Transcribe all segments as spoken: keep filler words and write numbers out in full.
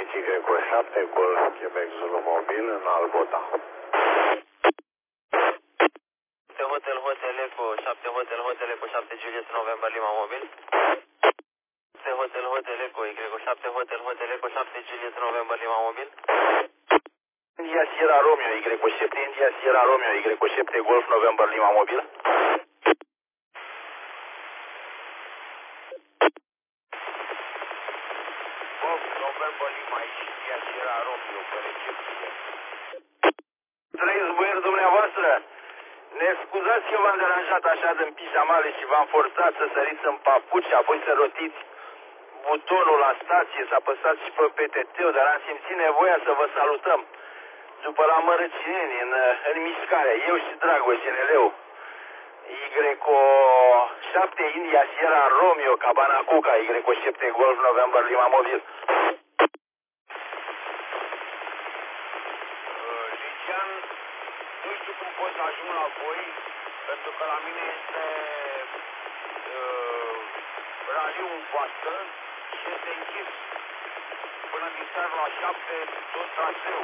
cinci Y șapte, Golf, Quebec, Zulu Mobil, în Algota. Hotel, Hotel, Eco, șapte, Hotel, Hotel, Eco, șapte, Juliet, November, Lima, Mobil. Hotel, Hotel, Eco, Y șapte, Hotel, Hotel, Eco, șapte, Juliet, November, Lima, Mobil. India Sierra Romeo, Y șapte, India Sierra Romeo, Y șapte, Golf, November, Lima, Mobil. Golf, November, Lima, India Sierra Romeo, pe recepție. Trăiți băieți dumneavoastră? Ne scuzați că v-am deranjat așa din pijamale și v-am forțat să săriți în papuci și apoi să rotiți butonul la stație, să apăsați și pe P T T-ul, dar am simțit nevoia să vă salutăm. După la Mărăcineni, în, în mișcare, eu și Dragoș, G N L-ul. Y șapte, India Sierra Romeo, Cabana Cuca, Y șapte, Golf, November, Lima, Mobil. Licean, nu știu cum pot să ajung la voi, pentru că la mine este uh, raliul în față și este închis până din seara la șapte tot traseu.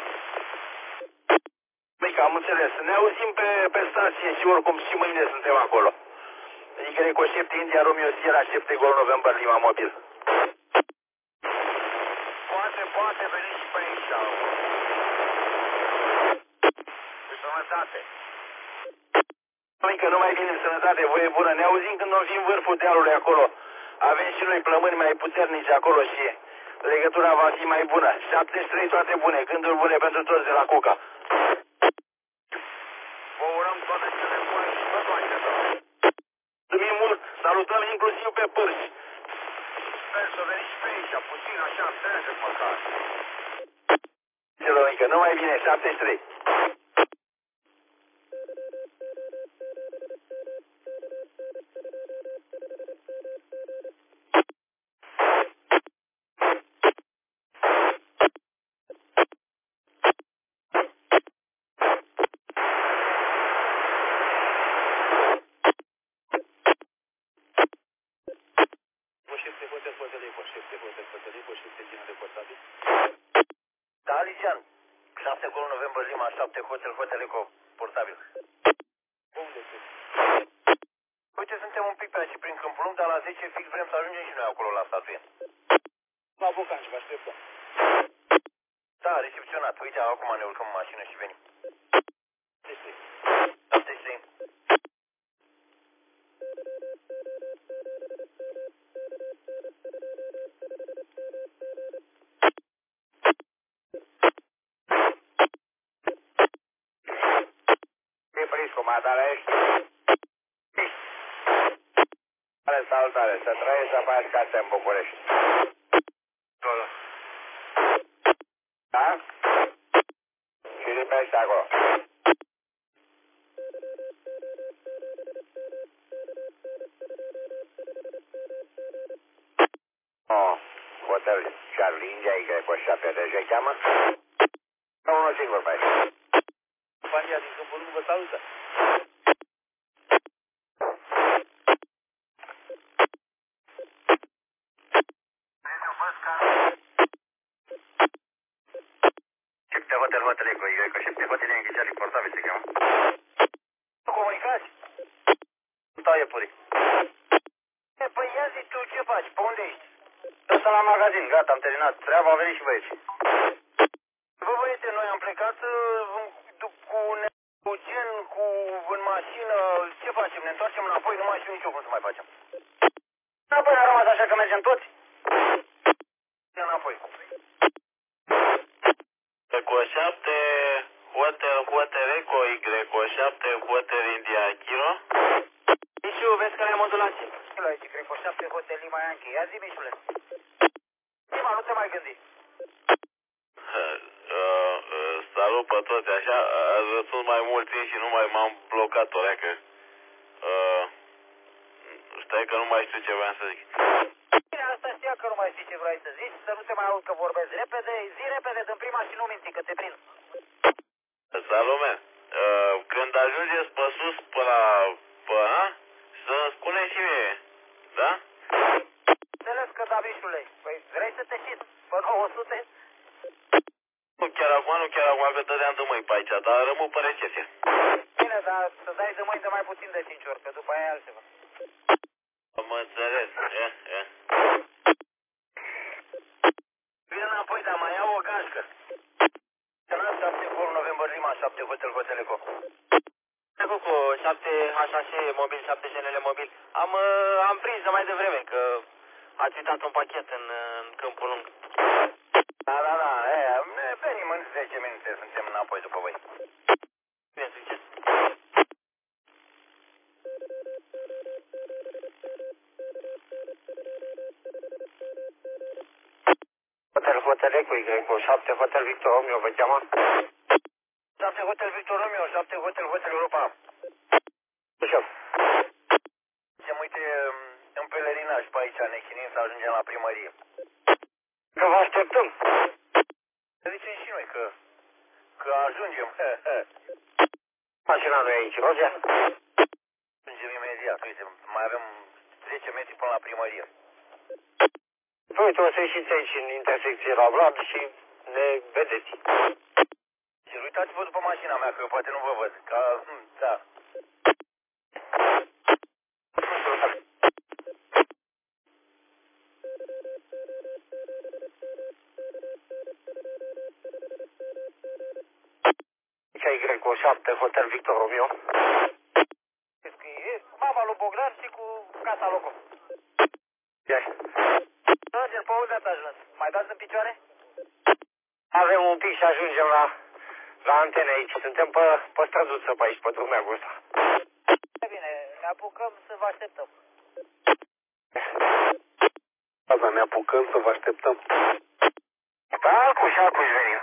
Mica, am înțeles. Ne auzim pe, pe stație și oricum și mâine suntem acolo. Y șapte, India Romeo Sierra șapte, Golf, November, Lima, Mobil. Poate, poate veni și pe aici. Cu sănătate. Mică, nu mai vine în sănătate, voie bună. Ne auzim când o fi în vârful dealului acolo. Avem și noi plămâni mai puternici acolo și legătura va fi mai bună. șaptezeci și trei toate bune, gânduri bune pentru toți de la Cuca. Vă urăm toate cele bune și vă toate. Mulțumim mult, salutăm inclusiv pe pârși. Sper să veniți și pe aici, puțin așa, înțelegeți măcar. Celor mică, nu mai vine, șaptezeci și trei. Da, Licean. șapte, Golf, November, Lima, șapte, Hotel, Hotel, Eco, portabil. Unde sunt? Uite, suntem un pic pe aici prin Câmpul Lung, dar la zece fix vrem să ajungem și noi acolo la statuie. La Bocanci, vă așteptăm. Da, recepționat. Uite, acum ne urcăm în mașină și venim. șaptezeci și trei. Comandarea ești. Salutare, să trăiești să faci casă în București. Acolo. Da? Și lipește acolo. Oh, Hotel Charlie India, Y șapte, de ce cheamă? Unul singur pe aici. Compania din Câmpul Lung vă salută. Șapte, Hotel, Hotel, Eco, Y șapte, Hotel, India, portabil se cheamă. Comunicați? Stau iepuri. Păi ia zi tu ce faci, pe unde ești? Eu sunt la magazin, gata, am terminat treaba, am venit și băieți. Bă, băiete, noi am plecat cu cu gen, cu în mașină, ce facem? Ne întoarcem înapoi, nu mai știu nici eu cum să mai facem. Înapoi n-a rămas așa că mergem toți? Înapoi. Eco șapte, Hotel, Hotel, Eco, Y șapte, Hotel, India, Kilo. Mișu, vezi că ne-am modulație. La Y șapte, Hotel, Lima, Yankee. Ia zi, Mișule. Lima, nu te mai gândi. Uh, uh, salut pe toți, așa, uh, sunt mai mulți și nu mai m-am blocat o leacă. Uh, stai că nu mai știu ce vreau să zic. Bine, asta știa că nu mai știi ce vrei să zici, să nu te mai aud că vorbezi repede, zi repede din prima și nu minți că te prind. Salut, man. Uh, când ajungeți pe sus, pe la, pe, a? Să-mi spune și mie, da? Înțeles că da, Mișule, păi vrei să te șiți pe nouă sute? Nu chiar acum, nu chiar acum, că dădeam de mâini pe aici, dar rămân pe recepție. Bine, dar să dai de mâini de mai puțin de cinci ori, că după aia e altceva. Am înțeles, e, e. Vine înapoi, dar mai iau o gașcă. Canal șapte Vol November Lima, șapte Hotel Hotel Eco. Trecut cu șapte H șase mobil, șapte G N L mobil. Am, uh, am prins de mai devreme că ați uitat un pachet în, în Câmpul Lung. Da, da, da, e, venim în zece minute, suntem înapoi după voi. Bine, succes. Hotel Hotel Eco, Y, șapte Hotel Victor Romeo, vă cheamă? șapte Hotel Victor Romeo, șapte Hotel Hotel Europa. Șef. Se uite în pelerinaj pe aici, ne chinim să ajungem la primărie. Că vă așteptăm. Să zicem și noi că, că ajungem. Mașina nu e aici, Roger? Ajungem imediat, uite, mai avem zece metri până la primărie. Păi, uite, o să ieșiți aici în intersecție la Vlad și ne vedeți. Și uitați-vă după mașina mea, că poate nu vă văd. Ca, da. Y șapte Hotel Victor Romeo. E mama lui Bogdan și cu casa loco. Ia. Roger, pe unde ați ajuns? Mai dați în picioare? Avem un pic și ajungem la, la antene aici. Suntem pe, pe străduță pe aici, pe drumul ăsta. Bine, ne apucăm să vă așteptăm. Asta, ne apucăm să vă așteptăm. Da, cu și acuși venim.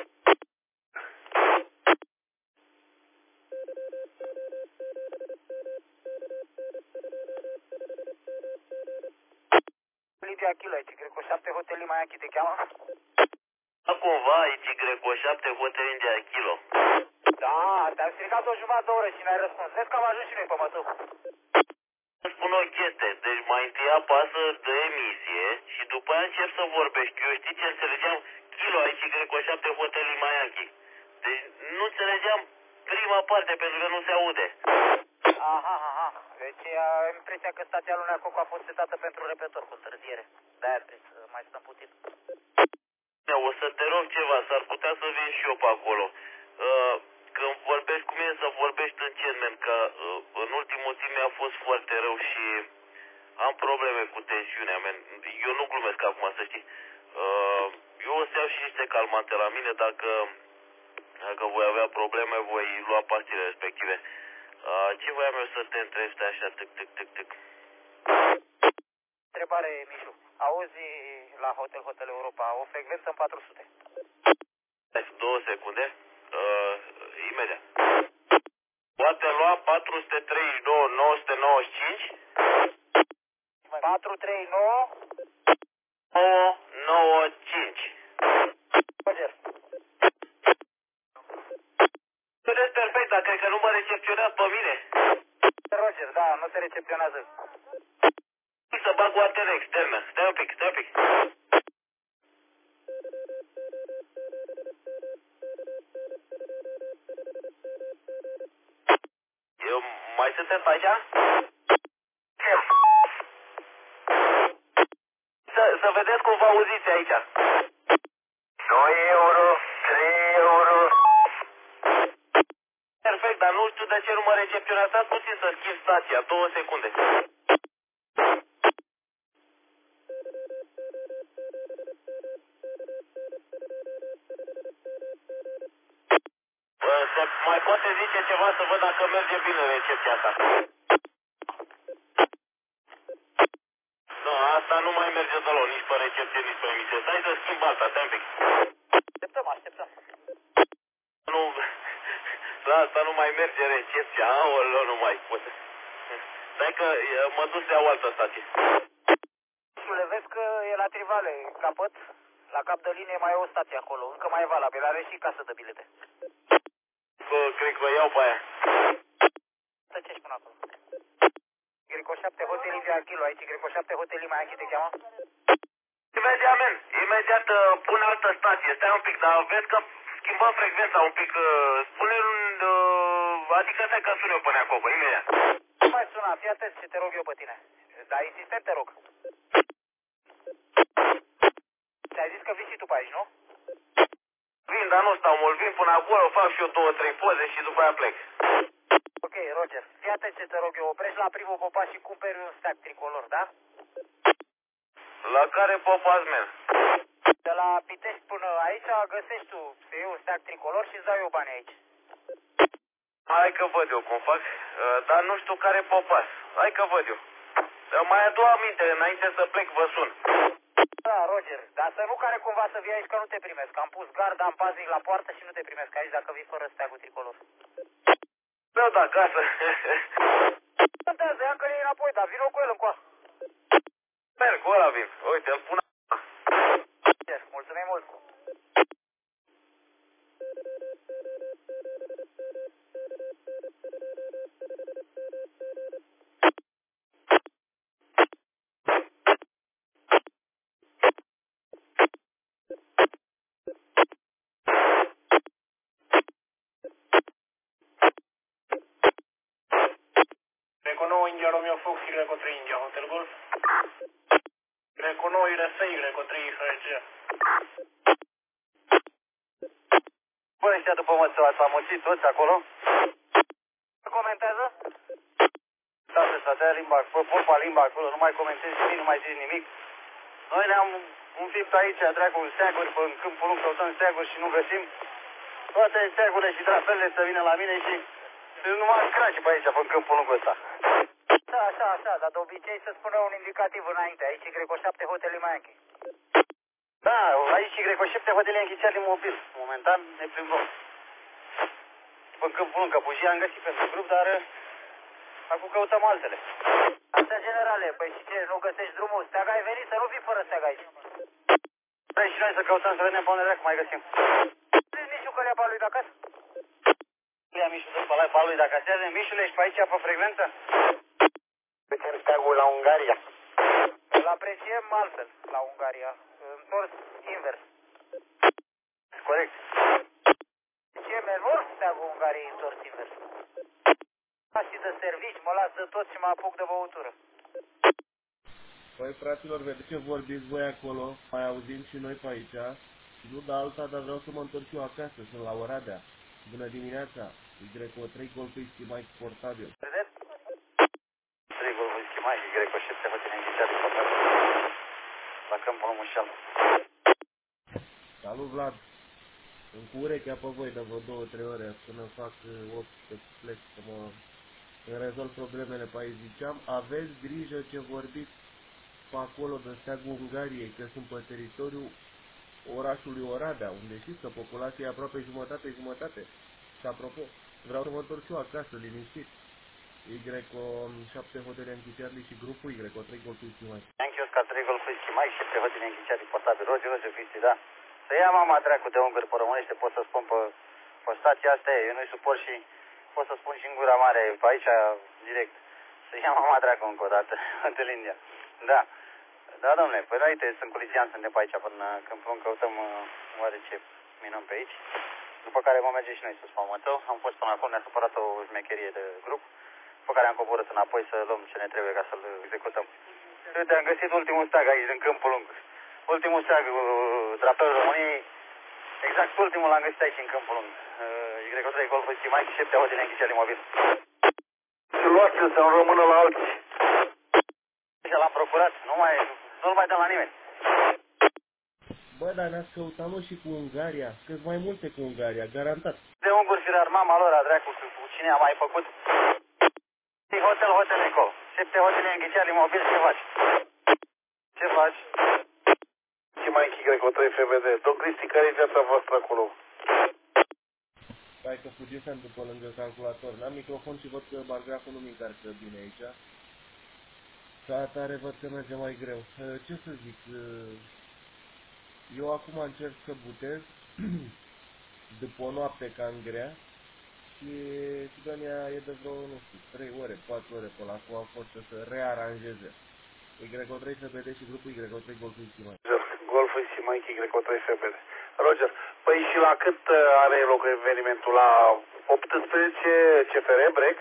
Livia Chilo, aici, cred că șapte Hotel Lima Yankee te cheamă? Da, cumva, aici Y șapte Hotel India Kilo. Da, te-am strigat o jumătate de oră și mi-ai răspuns. Vezi că am ajuns și noi pe mătău. Îți spun o chestie, deci mai întâi apasă de emisie și după aia încep să vorbești. Eu știi ce înțelegeam? Kilo, aici Y șapte Hotel Lima Yankee. Deci nu înțelegeam prima parte pentru că nu se aude. Aha, aha. Deci am impresia că stația lui Neacocu a fost setată pentru repetor cu întârziere. De-aia trebuie să mai stăm puțin. O să te rog ceva, s-ar putea să vin și eu pe acolo. Uh, când vorbești cu mine, să vorbești încet, men, că uh, în ultimul timp mi-a fost foarte rău și am probleme cu tensiunea, men. Eu nu glumesc acum, să știi. Uh, eu o să iau și niște calmante la mine, dacă, dacă voi avea probleme, voi lua pastile respective. Uh, ce voiam eu să te întreb, stai așa, tic, tic, tic, tic. Întrebare, Mișu. Auzi la Hotel Hotel Europa o frecvență în patru sute. Două secunde. Uh, imediat. Poate lua patru sute treizeci și doi nouă sute nouăzeci și cinci? patru trei nouă nouă nouă cinci. Roger. Vedeți perfect, dar cred că nu mă recepționează pe mine. Roger, da, nu se recepționează. Să bag o antenă externă. Stai un pic, stai un pic. Eu, mai sunteți aici? Să, să vedeți cum vă auziți aici. doi euro, trei euro. Perfect, dar nu știu de ce nu mă recepționează. Stați puțin să schimb stația. Două secunde. Să mai poate zice ceva să văd dacă merge bine recepția asta. Nu, asta nu mai merge deloc, nici pe recepție, nici pe emisie. Stai să schimb alta, stai un pic. Așteptăm, așteptăm. Nu, la asta nu mai merge recepția, aoleu, nu mai pot. Stai că mă duc să iau altă stație. Le vezi că e la Trivale, capăt, la cap de linie mai e o stație acolo, încă mai e valabil, are și casă de bilete. Cred că iau pe aia. Tăcești până acolo. Greco șapte Hotel Livia Kilo, aici Greco șapte Hotel Lima Yankee te cheamă? Imediat, men. Imediat uh, pune altă stație. Stai un pic, dar vezi că schimbăm frecvența un pic. Uh, spune un... Uh, adică stai că sun eu până acolo, imediat. Nu mai suna, fii atent ce te rog eu pe tine. Dar insistent te rog. Ți-ai zis că vii și tu pe aici, nu? Vin, dar nu stau mult. Vin până acolo, fac și eu două, trei poze și după aia plec. Ok, Roger, fii atent ce te rog eu. Oprești la primul popas și cumperi un stack tricolor, da? La care popați, men? De la Pitești până aici găsești tu să iei un stack tricolor și îți dau eu bani aici. Hai că văd eu cum fac, dar nu știu care popas. Hai că văd eu. Mai adu aminte, înainte să plec vă sun. Da, Roger, dar să nu care cumva să vii aici că nu te primesc. Am pus garda, am paznic la poartă și nu te primesc aici dacă vii fără steagul tricolor. Vreau de acasă. Contează, ia că le înapoi, dar vină cu el încoa. Merg, cu ăla vin. Uite, îl pun. Mulțumim mult. Greco nouă India Romeo Fox, Greco trei India Hotel Golf. Greco nouă I R S, Greco trei F G. Bă, ăștia după măsă ați amuțit toți acolo? Comentează? Da, să stătea limba, fă popa limba acolo, nu mai comentezi nimic, nu mai zici nimic. Noi ne-am înfipt aici, dracu, steaguri, pe în câmpul lung, căutăm steaguri și nu găsim. Toate steagurile și drapelele să vină la mine și sunt numai craci pe aici, pe în câmpul lung ăsta. Da, așa, așa, dar de obicei să spună un indicativ înainte. Aici e Greco șapte Hotel Miami. Da, aici e Greco șapte Hotel închițiat imobil. Momentan ne plimbăm. Pe în câmpul lung, că bujii am găsit pentru grup, dar acum căutăm altele. Asta generale, păi și ce, nu găsești drumul? Steag ai venit să nu vii fără steag aici. Vrei și noi să căutăm să vedem pe unde dacă mai găsim. Zici Mișu că le-a lui de acasă? Ia Mișu de pe la lui dacă asează. Mișule, ești pe aici pe frecvență? Vedem steagul la Ungaria. Îl apreciem altfel, la Ungaria. Întors invers. Corect. Ce menor steagul Ungariei întors invers. Și de servici, mă las de tot și mă apuc de băutură. Păi, fraților, vedeți ce vorbiți voi acolo, mai auzim și noi pe aici, și nu de alta, dar vreau să mă întorc și eu acasă, sunt la Oradea. Bună dimineața, e Greco trei Golf Whisky mai portabil. Vedeți? trei Golf Whisky mai și Greco șapte Hotel închițiat de portabil. La câmpul lung Mușal. Salut, Vlad! Sunt cu urechea pe voi de vreo două, trei ore, până fac opt să plec, să mă rezolv problemele pe aici. Ziceam, aveți grijă ce vorbiți pe acolo de steagul Ungariei, că sunt pe teritoriul orașului Oradea, unde știți că populația e aproape jumătate-jumătate. Și apropo, vreau să mă întorc și eu acasă, liniștit. Y șapte Hotel închițiat și grupul Y trei Golf Whisky mai. Yankee Oscar trei Golf Whisky mai și șapte Hotel închițiat de portabil. Roger, Roger, Cristi, da? Să ia mama dracu de ungări pe românește, pot să spun pe, pe stația asta, eu nu-i suport și pot să spun și în gura mare, pe aici, direct. Să ia mama dracu încă o dată, Hotel India. Da. Da, domnule, păi da, uite, sunt culițian, suntem pe aici până când plâng, căutăm uh, oare ce minăm pe aici. După care vom merge și noi sus pe mătău. Am fost până acolo, ne-a supărat o șmecherie de grup, pe care am coborât înapoi să luăm ce ne trebuie ca să-l executăm. Uite, am găsit ultimul steag aici, din câmpul lung. Ultimul steag, uh, drapelul României, exact ultimul l-am găsit aici, în câmpul lung. Uh, Y trei Golf Whisky mai și șapte Hotel închițiat imobil. Și luați-l să nu rămână la alții. Și l-am procurat, nu mai, nu-l mai dăm la nimeni. Bă, dar ne-ați căutat mă și cu Ungaria, că-s mai multe cu Ungaria, garantat. De unguri firar mama lor, dracu, cu cine a mai făcut. Hotel, Hotel Eco. șapte Hotel închițiat imobil, ce faci? Ce faci? Și mai închid Greco trei F V D. Domn Cristi, care e viața voastră acolo? Stai că fugisem după lângă calculator. N-am microfon și văd că bargraful nu mi încarcă bine aici. Ca atare văd că merge mai greu. Ce să zic? Eu acum încerc să butez după o noapte cam grea și țigania e de vreo, nu știu, trei ore, patru ore pe la cu a fost să se rearanjeze. Y trei F B D și grupul Y trei Golf Whisky mai. Golf și Mike Y trei F B D. Roger. Păi și la cât are loc evenimentul? La optsprezece C F R, break?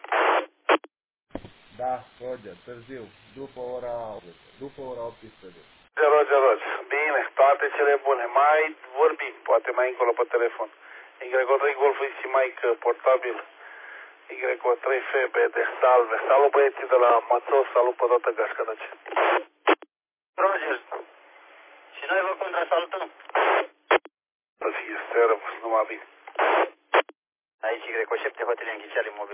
Da, Roger, târziu, după ora, după ora optsprezece. Roger, Roger. Bine, toate cele bune. Mai vorbim, poate mai încolo pe telefon. Y trei Golf și Mike portabil. Y trei F B D, salve. Salut băieții de la Mățău, salut pe toată gașca de ce. Roger. Și noi vă contrasalutăm. Să fie seră, numai bine. Aici Y șapte Hotel Yankee Charlie Mobil.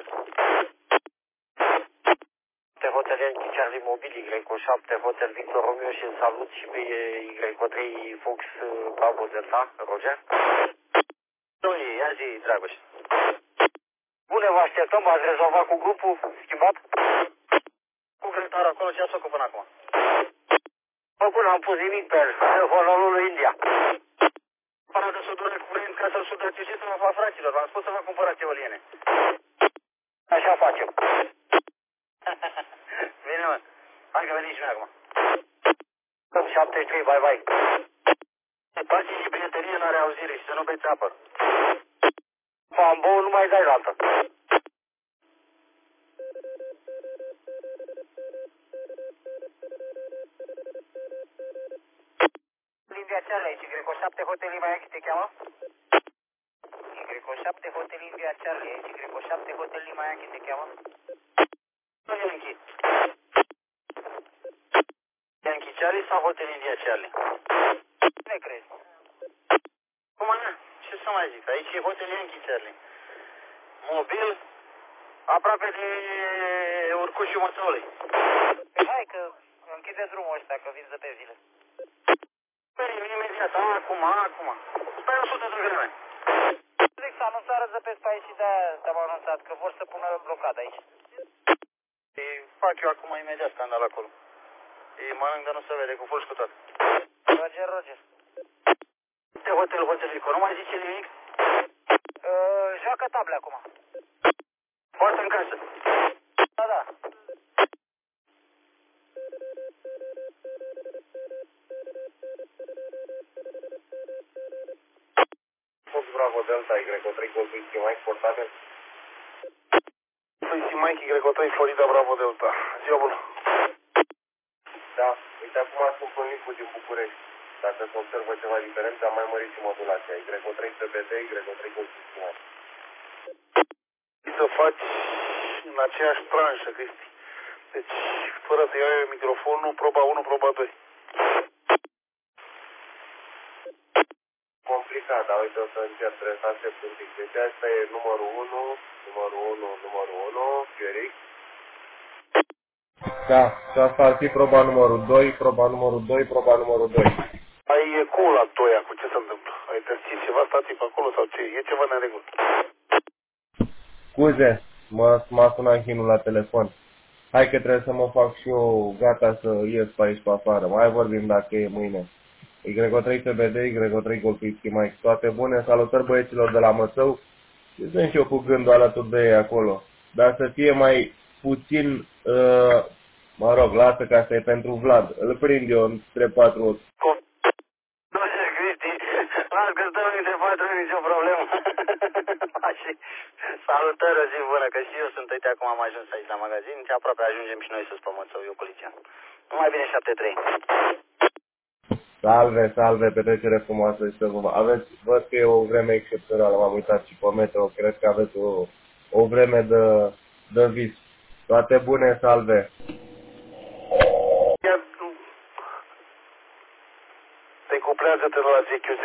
Hotel Yankee Charlie Mobil, Y șapte Hotel Victor Romeo și salut și pe Y trei Fox Bravo Delta, Roger. Domnule, ia zi, Dragoș. Bune, vă așteptăm, ați rezolvat cu grupul schimbat? Cu grătarul acolo, ce ați făcut până acum? Bă, bun, am pus nimic pe el, hololul lui India. Para de sudură curent ca să-l sudați și să mă fac fraților, v-am spus să vă cumpărați eoliene. Așa facem. Bine, mă. Hai că veniți și noi acum. șaptezeci și trei, bye, bye. Pace și prietenie la reauzire și să nu beți apă. Pambou nu mai dai la altă. India Charlie, Y șapte Hotel Yankee te cheamă? Y șapte Hotel India Charlie, Y șapte Hotel Yankee te cheamă? Yankee. Yankee Charlie sau Hotel India Charlie? Ne crezi? Cum ana? Ce să mai zic? Aici e Hotel Yankee Charlie. Mobil, aproape de urcușul Mățăului. Hai că închide drumul ăsta, că vin de pe zile. Păi, imediat, acum, acum. Stai o sută de grame. Zic să anunțară de pe spai și de-aia te-am anunțat, că vor să pună blocadă aici. Ei, fac eu acum imediat scandal acolo. Ei mănânc, dar nu se vede, cu full și cu tot. Roger, Roger. De hotel, hotelico, nu mai zice nimic? Uh, joacă table acum. Poate în casă. Da, da. Fox Bravo Delta, Y trei Golf Whisky Mike, portabil. Whisky Mike, Y trei Florida Bravo Delta. Ziua bună. Da, uite acum sunt pe Nicu din București. Dacă se observă ceva diferent, am mai mărit și modulația. Y trei P B D, Y trei Golf Whisky Mike. Să faci în aceeași tranșă, Cristi. Deci, fără să iau microfonul, proba unu, proba doi. Complicat, dar uite, o să încerc, trebuie să aștept un pic. Deci asta e numărul unu, numărul unu, numărul unu, Fioric. Da, și asta ar fi proba numărul doi, proba numărul doi, proba numărul doi. Ai eco la doi acum, ce se întâmplă? Ai deschis ceva static pe acolo sau ce? E ceva neregul. Scuze, m-a sunat Hinul la telefon. Hai că trebuie să mă fac și eu gata să ies pe aici pe afară. Mai vorbim dacă e mâine. Y trei P B D, Y trei Golf Whisky Mike. Toate bune, salutări băieților de la Mățău. Și sunt și eu cu gândul alături de ei acolo. Dar să fie mai puțin, uh, mă rog, lasă că asta e pentru Vlad. Îl prind eu între patru ori. Nu știu, Cristi, las că stăm între patru, nicio problemă. Salutări, o zi bună, că și eu sunt, uite, acum am ajuns aici la magazin și aproape ajungem și noi sus pe Mățău, eu cu Licia. Numai bine șapte trei. Salve, salve, petrecere frumoasă și să vă... Aveți, văd că e o vreme excepțională, m-am uitat și pe meteo, cred că aveți o, o vreme de, de vis. Toate bune, salve. Decuplează-te la G Q Z.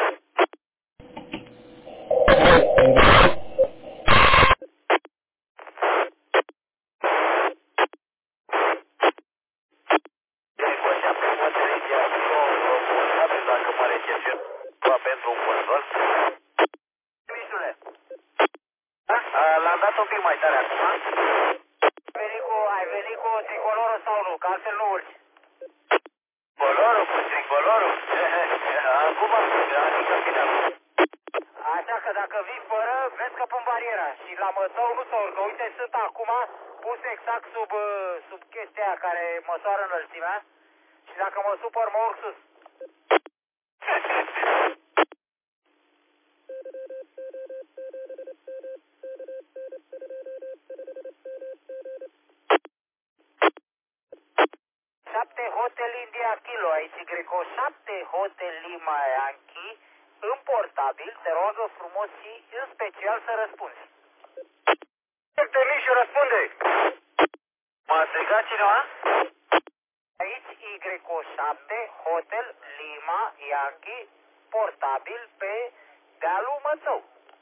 Pentru un control. Mișule. L-am dat un pic mai tare acum. Ai venit cu, ai venit cu tricolorul sau nu? Că altfel nu urci. Colorul cu tricolorul? Acum am adică final. Așa că dacă vii fără, vezi că pun bariera. Și la Mățău nu se urcă. Uite, sunt acum pus exact sub, sub chestia care măsoară înălțimea. Și dacă mă supăr, mă urc sus. șapte Hotel India Kilo, aici Greco șapte Hotel Lima Yankee, în portabil, te rogă frumos și în special să răspunzi. Este Mișu, răspunde! M-a strigat cineva? Aici Greco șapte Hotel Lima Yankee, portabil pe dealul Mățău.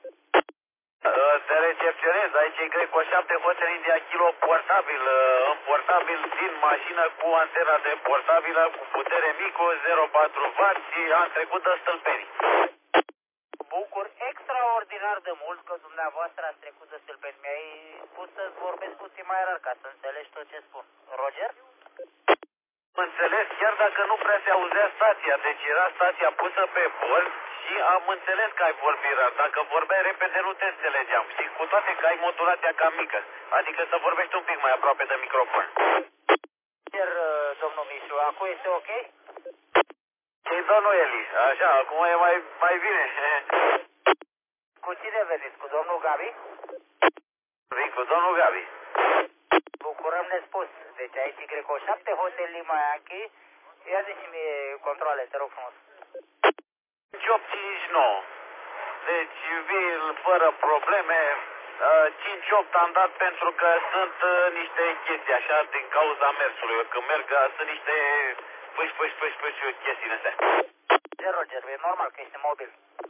Te recepționez, aici e Greco șapte Hotel India Kilo portabil, în portabil din mașină cu antena de portabilă cu putere micro, zero virgulă patru watt și am trecut de stâlpenii. Bucur extraordinar de mult că dumneavoastră ați trecut de stâlpeni. Mi-ai spus să-ți vorbesc puțin mai rar ca să înțelegi tot ce spun. Roger? Înțeles, chiar dacă nu prea se auzea stația, deci era stația pusă pe bord și am înțeles că ai vorbit rar. Dacă vorbeai repede nu te înțelegeam și cu toate că ai modulația cam mică, adică să vorbești un pic mai aproape de microfon. Iar, domnul Mișu, acum este ok? Și domnul Eli, așa, acum e mai, mai bine. Cu cine veniți? Cu domnul Gabi? Vin cu domnul Gabi. Bucurăm nespus. Deci aici Greco șapte Hotel Lima Yankee. Ia zi-mi controle, te rog frumos. cinci opt cinci nouă. Deci vin fără probleme. cinci opt am dat pentru că sunt niște chestii așa din cauza mersului. Eu când merg sunt niște pâși, pâși, pâși, pâși, chestii astea. De Roger, e normal că ești mobil.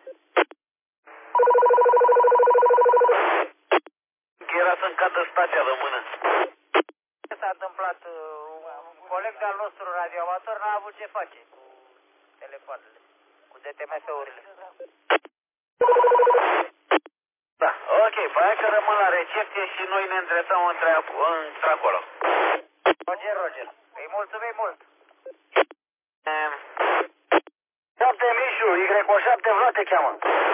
Era să-mi cadă stația de mână. Ce s-a întâmplat? Un coleg de-al nostru radioamator n-a avut ce face cu telefoanele, cu D T M F-urile. Da, ok, păi hai că rămân la recepție și noi ne îndreptăm între, între acolo. Roger, Roger, îi mulțumim mult. Um, șapte Mișu, Y șapte Vlad te cheamă.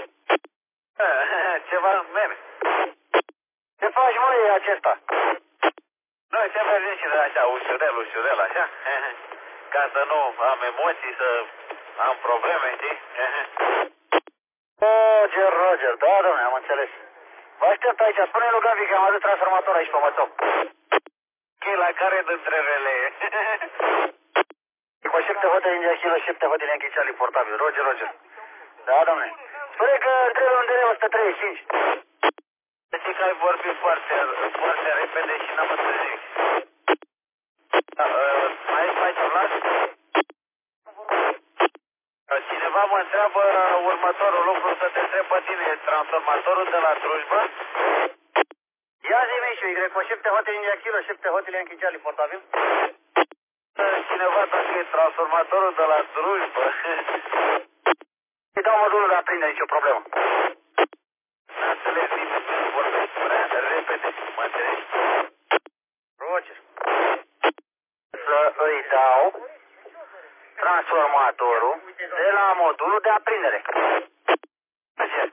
Ceva merg. Ce faci, măi, acesta? Noi se mergem și de așa, ușurel, ușurel, așa, ca să nu am emoții, să am probleme, știi? Roger, Roger, da, domnule, am înțeles. Vă aștept aici, spune lui Gabi că am adus transformator aici pe Mățău. Ok, la care dintre rele? Cu șapte Hotel India Kilo, șapte Hotel Yankee Charlie portabil, Roger, Roger. Da, domnule. Spune că trebuie undeva o sută treizeci și cinci. Deci că ai vorbit foarte, foarte repede și n-am înțeles. Da, uh, mai faci un las? Cineva mă întreabă următorul lucru să te întreb pe tine, transformatorul de la drujbă? Ia zi, Mișu, Y șapte Hotel India Kilo, șapte Hotel Yankee Charlie portabil. Cineva dacă e transformatorul de la drujbă. Îi dau modulul de aprindere, nicio problemă. N-a înțeles nimeni, vorbesc prea repede, mă înțelegi? Roger. Să îi dau transformatorul de la modulul de aprindere. Așa.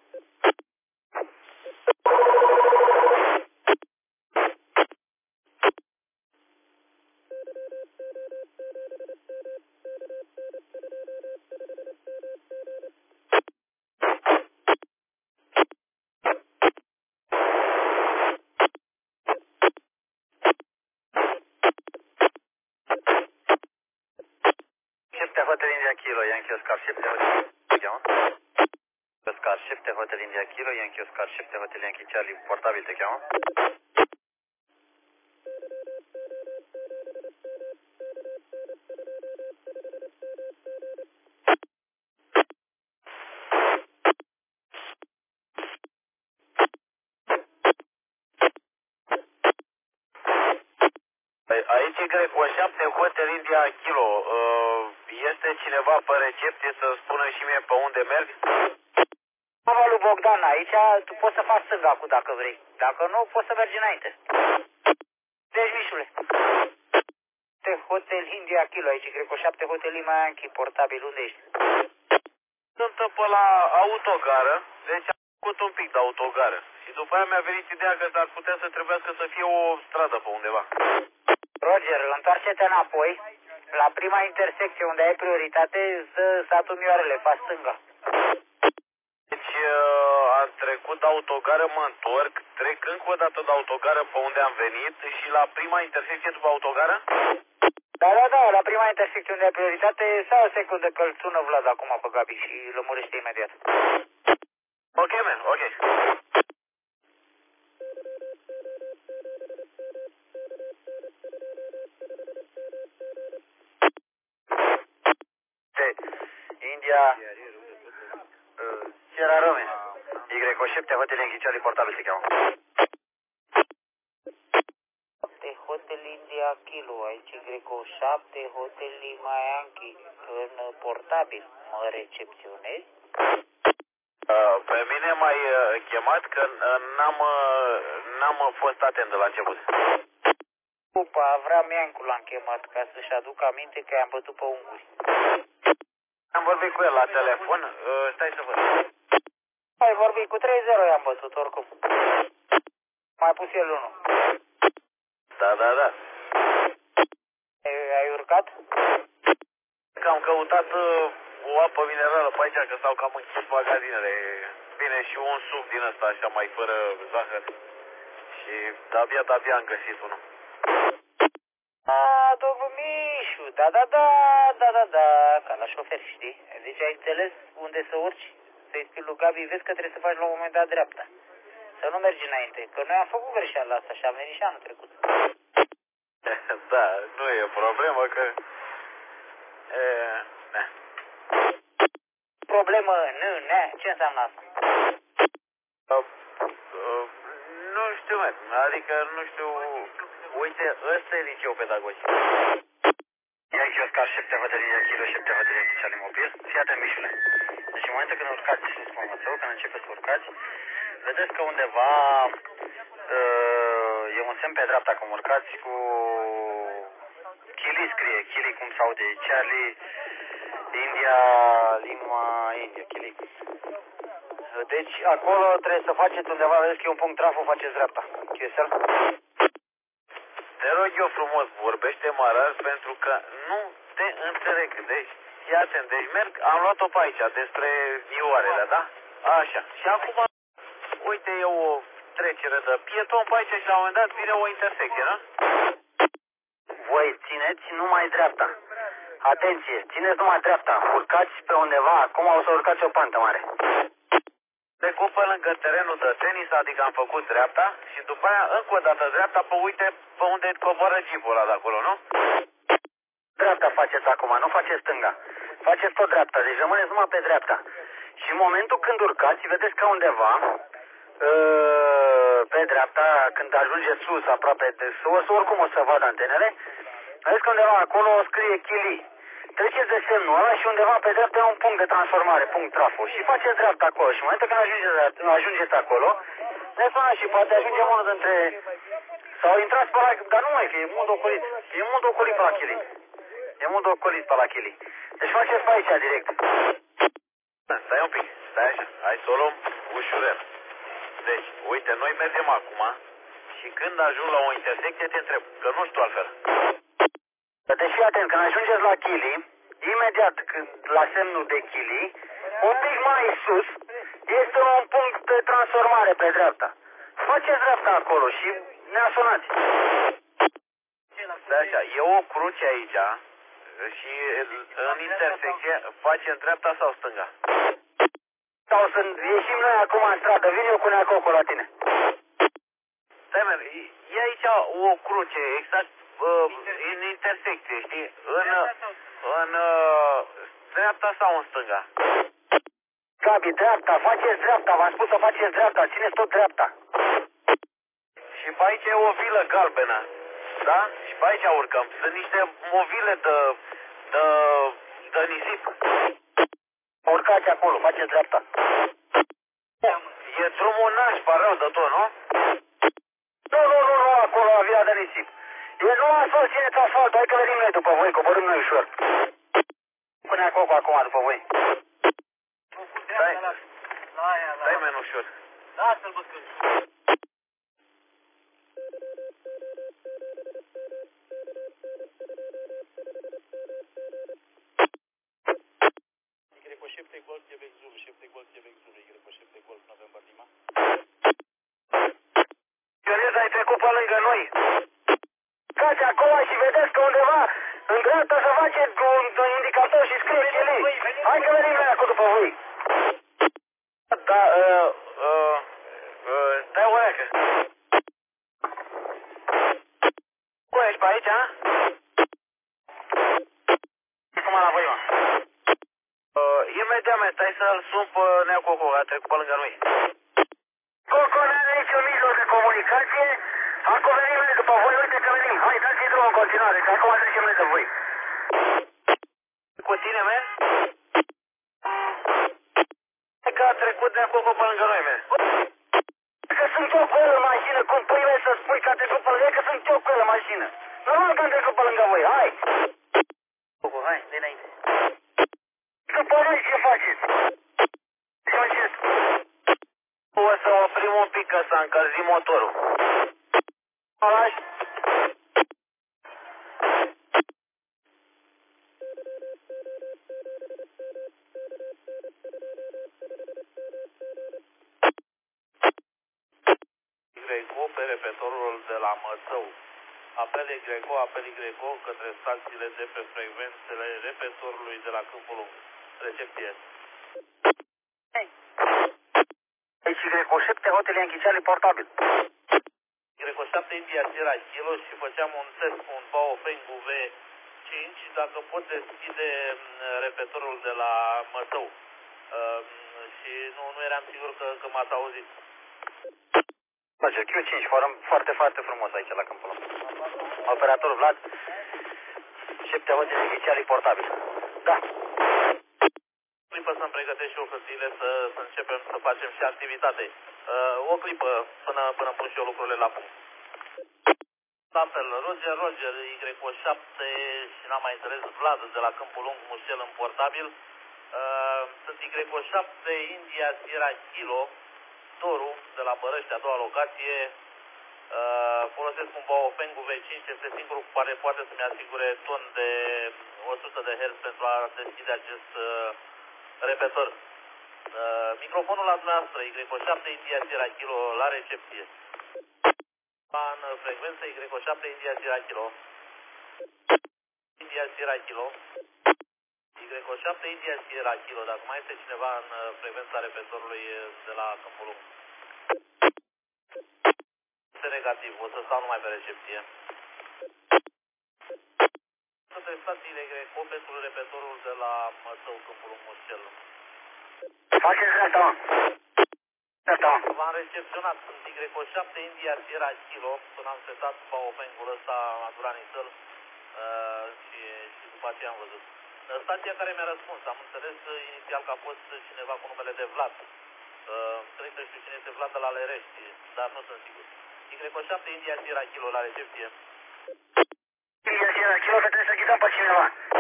Hotel India Kilo, Yankee Oscar șapte Hotel Oscar șapte Hotel India Kilo, Yankee Oscar șapte Hotel Yankee Charlie, portabil te cheamă? Aici e Greco șapte Hotel India Kilo. Este cineva pe recepție să spună și mie pe unde merg? Mama lui Bogdan, aici tu poți să faci stânga cu dacă vrei. Dacă nu, poți să mergi înainte. Deci, Mișule. Hotel India Kilo, aici Greco șapte Hotel Lima Yankee, portabil, unde ești? Sunt pe la autogară, deci am făcut un pic de autogară. Și după aia mi-a venit ideea că s-ar putea să trebuiască să fie o stradă pe undeva. Roger, întoarce-te înapoi La prima intersecție unde ai prioritate, să satul Mioarele, faci stânga. Deci uh, am trecut de autogară, mă întorc, trec încă o dată de autogară pe unde am venit și la prima intersecție după autogară? Da, da, da, la prima intersecție unde ai prioritate, stai o secundă că îl sună Vlad acum pe Gabi și lămurește imediat. Ok, man, ok. India, uh, Sierra Rome, Y o șapte, hotel Charlie portabil se cheamă. Hotel India Kilo, aici Y o șapte, Hotel Lima Yankee, în portabil, mă recepționezi? Uh, pe mine m-ai uh, chemat că uh, n-am, uh, n-am fost atent de la început. După Avram Iancu l-am chemat ca să-și aduc aminte că i-am bătut pe unguri. Am vorbit cu el la telefon, uh, stai să văd. Ai vorbit cu trei zero, i-am bătut oricum. Mai pus el unul. Da, da, da. Ai, ai urcat? Că am căutat uh, o apă minerală pe aici, că s-au cam închis magazinele. Bine, și un suc din ăsta, așa, mai fără zahăr. Și de-abia, de-abia am găsit unul. A, domnul Mișu, da, da, da, da, da, da, ca la șofer, știi? Deci ai înțeles unde să urci? Să-i spui lui Gabi, vezi că trebuie să faci la un moment dat dreapta. Să nu mergi înainte, că noi am făcut greșeala asta și am venit și anul trecut. Da, nu e problemă, că... E, ne. Problemă, nu, ne, ce înseamnă asta? Uh, uh, nu știu, mă, adică nu știu... Uite, ăsta e liceu pedagogic. Ia și Oscar șapte, hotelinia Kilo șapte, hotelinia Charlie Mobil. Fii atent, Mișule. Deci în momentul când urcați, spun mățău, când începeți să urcați, vedeți că undeva uh, e un semn pe dreapta, cum urcați cu Chili scrie, Chili cum sau de Charlie, India, Lima, India, Chili. Deci acolo trebuie să faceți undeva, vedeți că e un punct trafo, faceți dreapta. Chiesel? Te rog eu frumos, vorbește marar pentru că nu te înțeleg. Deci, fii atent, deci merg, am luat-o pe aici, despre Ioarele, da? Așa. Și acum, uite, e o trecere de pieton pe aici și la un moment dat vine o intersecție, da? Voi țineți numai dreapta. Atenție, țineți numai dreapta. Urcați pe undeva, acum o să urcați o pantă mare. Trecut pe lângă terenul de tenis, adică am făcut dreapta și după aia încă o dată dreapta pe uite pe unde coboară jeepul ăla de acolo, nu? Dreapta faceți acum, nu faceți stânga. Faceți tot dreapta, deci rămâneți numai pe dreapta. Și în momentul când urcați, vedeți că undeva, pe dreapta, când ajungeți sus, aproape de sus, oricum o să vadă antenele, vedeți că undeva acolo scrie Chili. Treceți de semnul ăla și undeva pe dreapta e un punct de transformare, punct trafo. Și faceți dreapta acolo. Și în momentul când ajungeți, ajungeți acolo, ne sunați și poate ajungem unul dintre... Sau intrați pe la... Dar nu mai fi, e mult ocolit. E mult ocolit pe la Chili. E mult ocolit pe la Chili. Deci faceți pe aici direct. Stai un pic, stai așa, hai să o luăm ușurel. Deci, uite, noi mergem acum și când ajung la o intersecție te întreb, că nu știu altfel. Deci fii atent, când ajungeți la Chili, imediat când, la semnul de Chili, un pic mai sus, este un punct de transformare pe dreapta. Faceți dreapta acolo și ne asunați. Stai așa, e o cruce aici și în intersecție facem dreapta sau stânga? Sau să ieșim noi acum în stradă, vin eu cu Neacoco la tine. Stai, man, e aici o cruce, exact uh, în intersecție, știi? În, în uh, dreapta sau în stânga? Gabi, dreapta, faceți dreapta, v-am spus să faceți dreapta, țineți tot dreapta. Și pe aici e o vilă galbenă, da? Și pe aici urcăm. Sunt niște movile de, de, de nisip. Urcați acolo, faceți dreapta. E drumul nașpa rău de tot, nu? Nu, nu, nu, nu, acolo, la vila de nisip. E nu asfalt, țineți asfaltul, hai că venim noi după voi, coborâm noi ușor. Pune acolo acum după voi. Stai, stai men ușor. Lasă-l băscă. Y șapte Golf Quebec Zulu, șapte Golf Quebec Zulu, Y șapte Golf November Lima. Ionez, ai trecut pe lângă noi. Stați acolo și vedeți că undeva în dreapta se face un indicator și scrie Chili. Hai că venim noi acolo după voi. Da, uh, uh, uh, stai o leacă. Cum ești pe aici, a? Cum la voi, mă? Uh, imediat, mă, stai să-l sun pe Nea Coco, a trecut pe lângă noi. Coco n-are niciun mijloc de comunicație. Acum venim noi după voi, uite că venim. Hai, dați-i drumul în continuare, că acum trecem noi de voi. Cu tine, men? Că a trecut de acolo pe lângă noi, men. Că sunt eu cu el în mașină, cum pui mei să spui că a trecut pe lângă, că sunt eu cu el în mașină. Normal că am trecut pe lângă voi, hai! Coco, hai, de înainte. După noi ce faceți? Faceți? O să oprim un pic că s-a încălzit motorul. Hai! Y O pe repetorul de la Mățău. Apel Y O, apel Y O către stațiile de pe frecvențele repetorului de la Câmpul Lung. Recepție. Hei! Aici Y șapte, hotele închiceale portabil. Y șapte India Sierra Kilo și făceam un test cu un Baofeng U V cinci, dacă pot deschide repetorul de la Mățău. Uh, și nu, nu eram sigur că, că m-ați auzit. Face Q cinci, foarte, foarte frumos aici la Câmpul Lung. Operatorul Vlad, șapte hotele închiceale portabil. Da. Clipă să-mi pregătesc și eu hârtiile să, să începem să facem și activitate. Uh, o clipă până, până pun și eu lucrurile la punct. Apel Roger, Roger, Y șapte și n-am mai înțeles, Vlad de la Câmpul Lung, Mușel în portabil. Uh, sunt Y șapte, India Sierra Kilo, Doru de la Bărăști, a doua locație. Uh, folosesc un Baofeng U V cinci, este singurul care poate să-mi asigure ton de o sută de hertz pentru a deschide acest uh, repetor. Uh, microfonul la dumneavoastră, Y șapte India Sierra Kilo, la recepție. În frecvență Y șapte India Sierra Kilo. India Sierra Kilo. Y șapte India Sierra Kilo, dacă mai este cineva în frecvența repetorului de la Câmpul Lung. Este negativ, o să stau numai pe recepție. Către stațiile Y O pentru repetorul de la Mățău, Câmpul Lung, Mușel. Faceți dreapta, mă. Dreapta, mă. V-am recepționat, sunt Y șapte India Sierra Kilo, până am setat Baofeng-ul ăsta, a durat nițel uh, și, și după aceea am văzut. Stația care mi-a răspuns, am înțeles inițial că a fost cineva cu numele de Vlad. Uh, cred că știu cine este Vlad de la Lerești, dar nu sunt sigur. Y șapte India Sierra Kilo, la recepție. India Sierra Kilo, că trebuie să ghidăm pe cineva.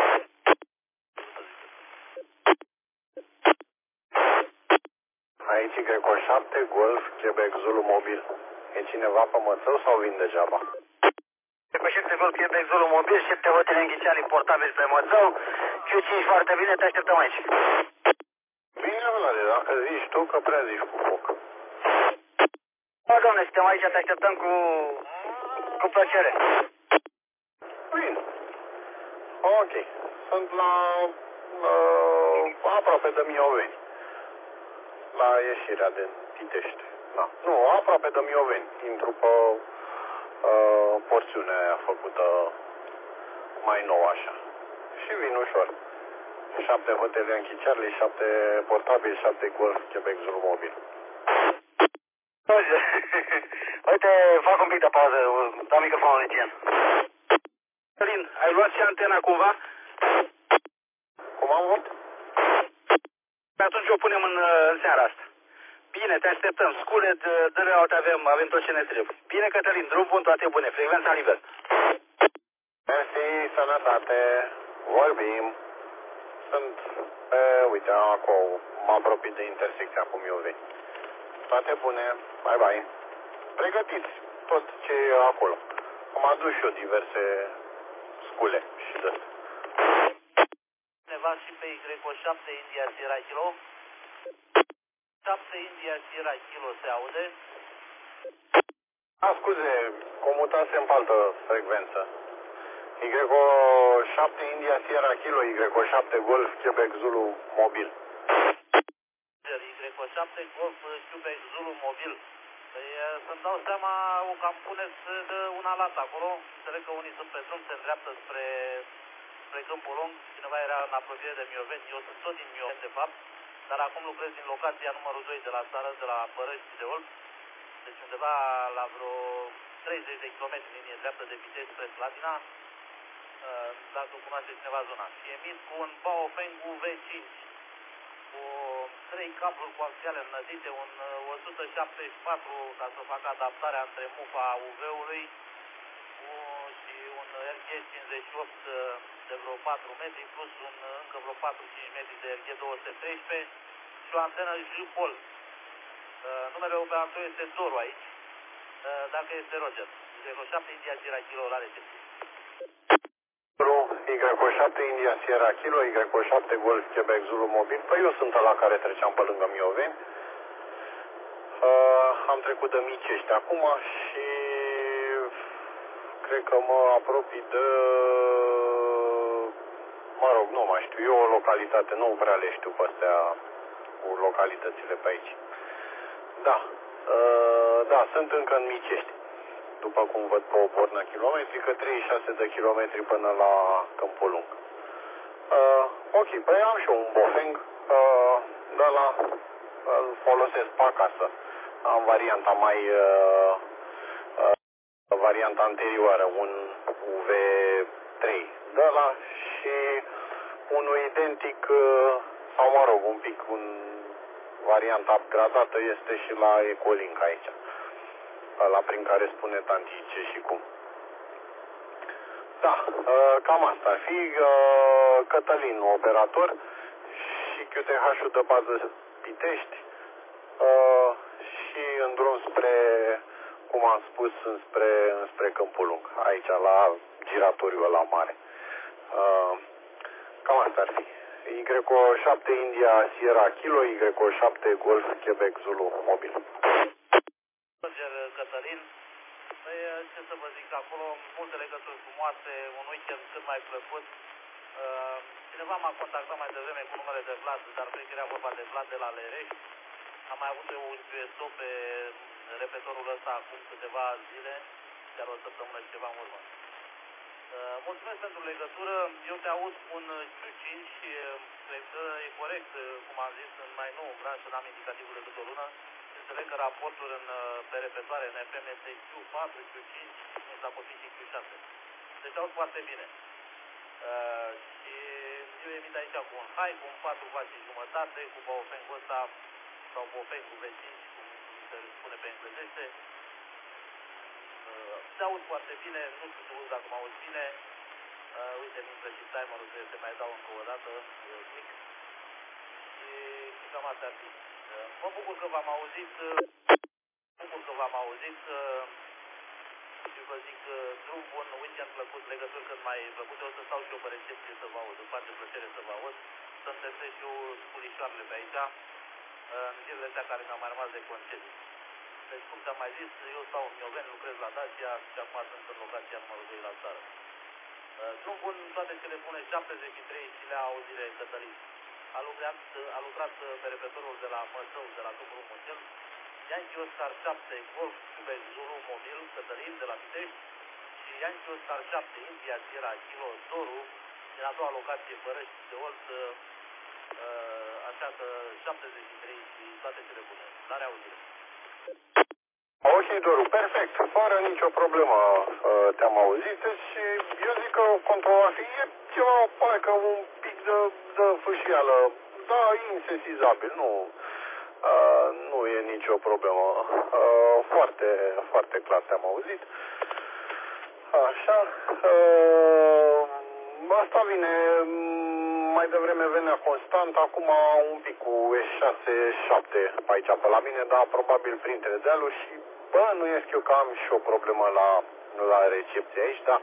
Aici Y șapte, Golf, Quebec Zulu mobil. E cineva pe Mățău sau vin degeaba? Y șapte Golf, Quebec Zulu mobil, șapte hotele închiceale portabil pe Mățău. Q cinci foarte bine, te așteptăm aici. Bine, Vlade, dacă zici tu că prea zici cu foc. Da, domne, suntem aici, te așteptăm cu, cu plăcere. Bine. Ok. Sunt la uh, aproape de Mioveni. La ieșirea de Pitești. Da. Nu, aproape de Mioveni. Intru pe uh, porțiunea aia făcută mai nou așa. Și vin ușor. șapte hotele Yankee Charlie, șapte portabil, șapte Golf, Quebec Zulu mobil. Uite, fac un pic de pauză, dau microfonul lui Gian. Călin, ai luat și antena cumva? Cum am văzut? Atunci o punem în, în seara asta. Bine, te așteptăm. Scule, dă-le out, avem, avem tot ce ne trebuie. Bine, Cătălin, drum bun, toate bune. Frecvența liber. Mersi, sănătate, vorbim. Sunt, pe, uite, acolo, mă apropii de intersecția cu Mioveni. Toate bune, bye bye. Pregătiți tot ce e acolo. Am adus și eu diverse scule și de Cineva și pe Y șapte India Sierra Kilo. șapte India Sierra Kilo se aude. A, scuze, comutasem pe altă frecvență. Y șapte India Sierra Kilo, Y șapte Golf Quebec Zulu mobil. Y șapte Golf Quebec Zulu mobil. Păi să-mi dau seama, o cam puneți de una la alta acolo. Înțeleg că unii sunt pe drum, se îndreaptă spre, spre Câmpul Lung. Cineva era în apropiere de Mioveni, eu sunt tot din Mioveni de fapt. Dar acum lucrez din locația numărul doi de la țară, de la Părăși de Olb. Deci undeva la vreo treizeci de kilometri linie dreaptă de viteză spre Slatina. Dacă cunoaște cineva zona. Și emit cu un Baofeng U V cinci. Cu trei cabluri coaxiale înălțite, un o sută șaptezeci și patru ca să facă adaptarea între mufa U V-ului și un R G cincizeci și opt de vreo patru metri plus un, încă vreo patru cinci metri de R G două sute treisprezece și o antenă J-Pol. Numele operator este Doru aici, dacă este Roger. Y șapte India Sierra Kilo la recepție. Y șapte India Sierra Kilo, Y șapte Golf Quebec Zulu mobil. Păi eu sunt ăla care treceam pe lângă Mioveni. Uh, am trecut de Micești acum și cred că mă apropii de, mă rog, nu mai știu, eu o localitate, nu prea le știu pe astea cu localitățile pe aici. Da, uh, da, sunt încă în Micești. După cum văd pe o bornă kilometrică, treizeci și șase de kilometri până la Câmpul Lung. Uh, ok, păi am și eu un Bofeng, uh, de la, îl folosesc pe acasă. Am varianta mai, uh, uh, varianta anterioară, un U V trei de la și unul identic, uh, sau mă rog, un pic, un varianta upgradată este și la Ecolink aici. Ăla prin care spune tanti ce și cum. Da, cam asta ar fi. Cătălin, operator, și Q T H-ul de bază Pitești și în drum spre, cum am spus, înspre, înspre Câmpul Lung, aici la giratoriul ăla mare. Cam asta ar fi. Y șapte India Sierra Kilo, Y șapte Golf Quebec Zulu mobil. Roger Cătălin, păi ce să vă zic, acolo multe legături frumoase, un weekend cât mai plăcut. Uh, cineva m-a contactat mai devreme cu numele de Vlad, dar cred că era vorba de Vlad de la Lerești. Am mai avut eu un Q S O pe repetorul ăsta acum câteva zile, chiar o săptămână și ceva în urmă. Uh, mulțumesc pentru legătură, eu te aud cu un Q cinci și cred că e corect, cum am zis, în mai nou branșă, n-am indicativul decât o lună. Înțeleg că raportul în, pe repetoare în F M este Q patru, Q cinci, nu s-a copit și Q șase. Deci aud foarte bine. Uh, și eu emit aici cu un high, cu un patru watt și jumătate, cu Baofeng-ul ăsta, sau Baofeng cu V cinci, cum se spune pe englezește. Uh, se aud foarte bine, nu știu să dacă mă auzi bine. Uh, uite, mi intră și timerul, trebuie să mai dau încă o dată, uh, click. Și, și cam asta ar fi. Mă bucur că v-am auzit, mă bucur că v-am auzit și vă zic drum bun, weekend plăcut, legături cât mai plăcute. O să stau și eu pe recepție să vă aud, îmi face plăcere să vă aud, să-mi testez și eu spulișoarele pe aici, în zilele astea care mi-au mai rămas de concediu. Deci, cum ți-am mai zis, eu stau în Mioveni, lucrez la Dacia și acum sunt în locația numărul doi la țară. Drum bun, toate cele bune, șaptezeci și trei și le auzire Cătălin. A lucrat, a lucrat pe repetorul de la Măsău, de la Câmpul Lung Motel, Yankee Oscar șapte Golf Quebec Zulu mobil, Cătălin de la Pitești, și Yankee Oscar șapte India Sierra Kilo Doru, din a doua locație Părăși de Olt, așa că șaptezeci și trei și toate cele bune. La reauzire. Ok, Doru, perfect, fără nicio problemă te-am auzit și eu zic că controlul ar fi ceva, pare că un pic de, de fâșială, da, insesizabil, nu, uh, nu e nicio problemă, uh, foarte, foarte clar te-am auzit. Așa, uh, asta vine, mai devreme venea constant, acum un pic cu S șase șapte aici pe la mine, dar probabil printre dealuri și bă, nu iesc eu că am și o problemă la, la recepție aici, dar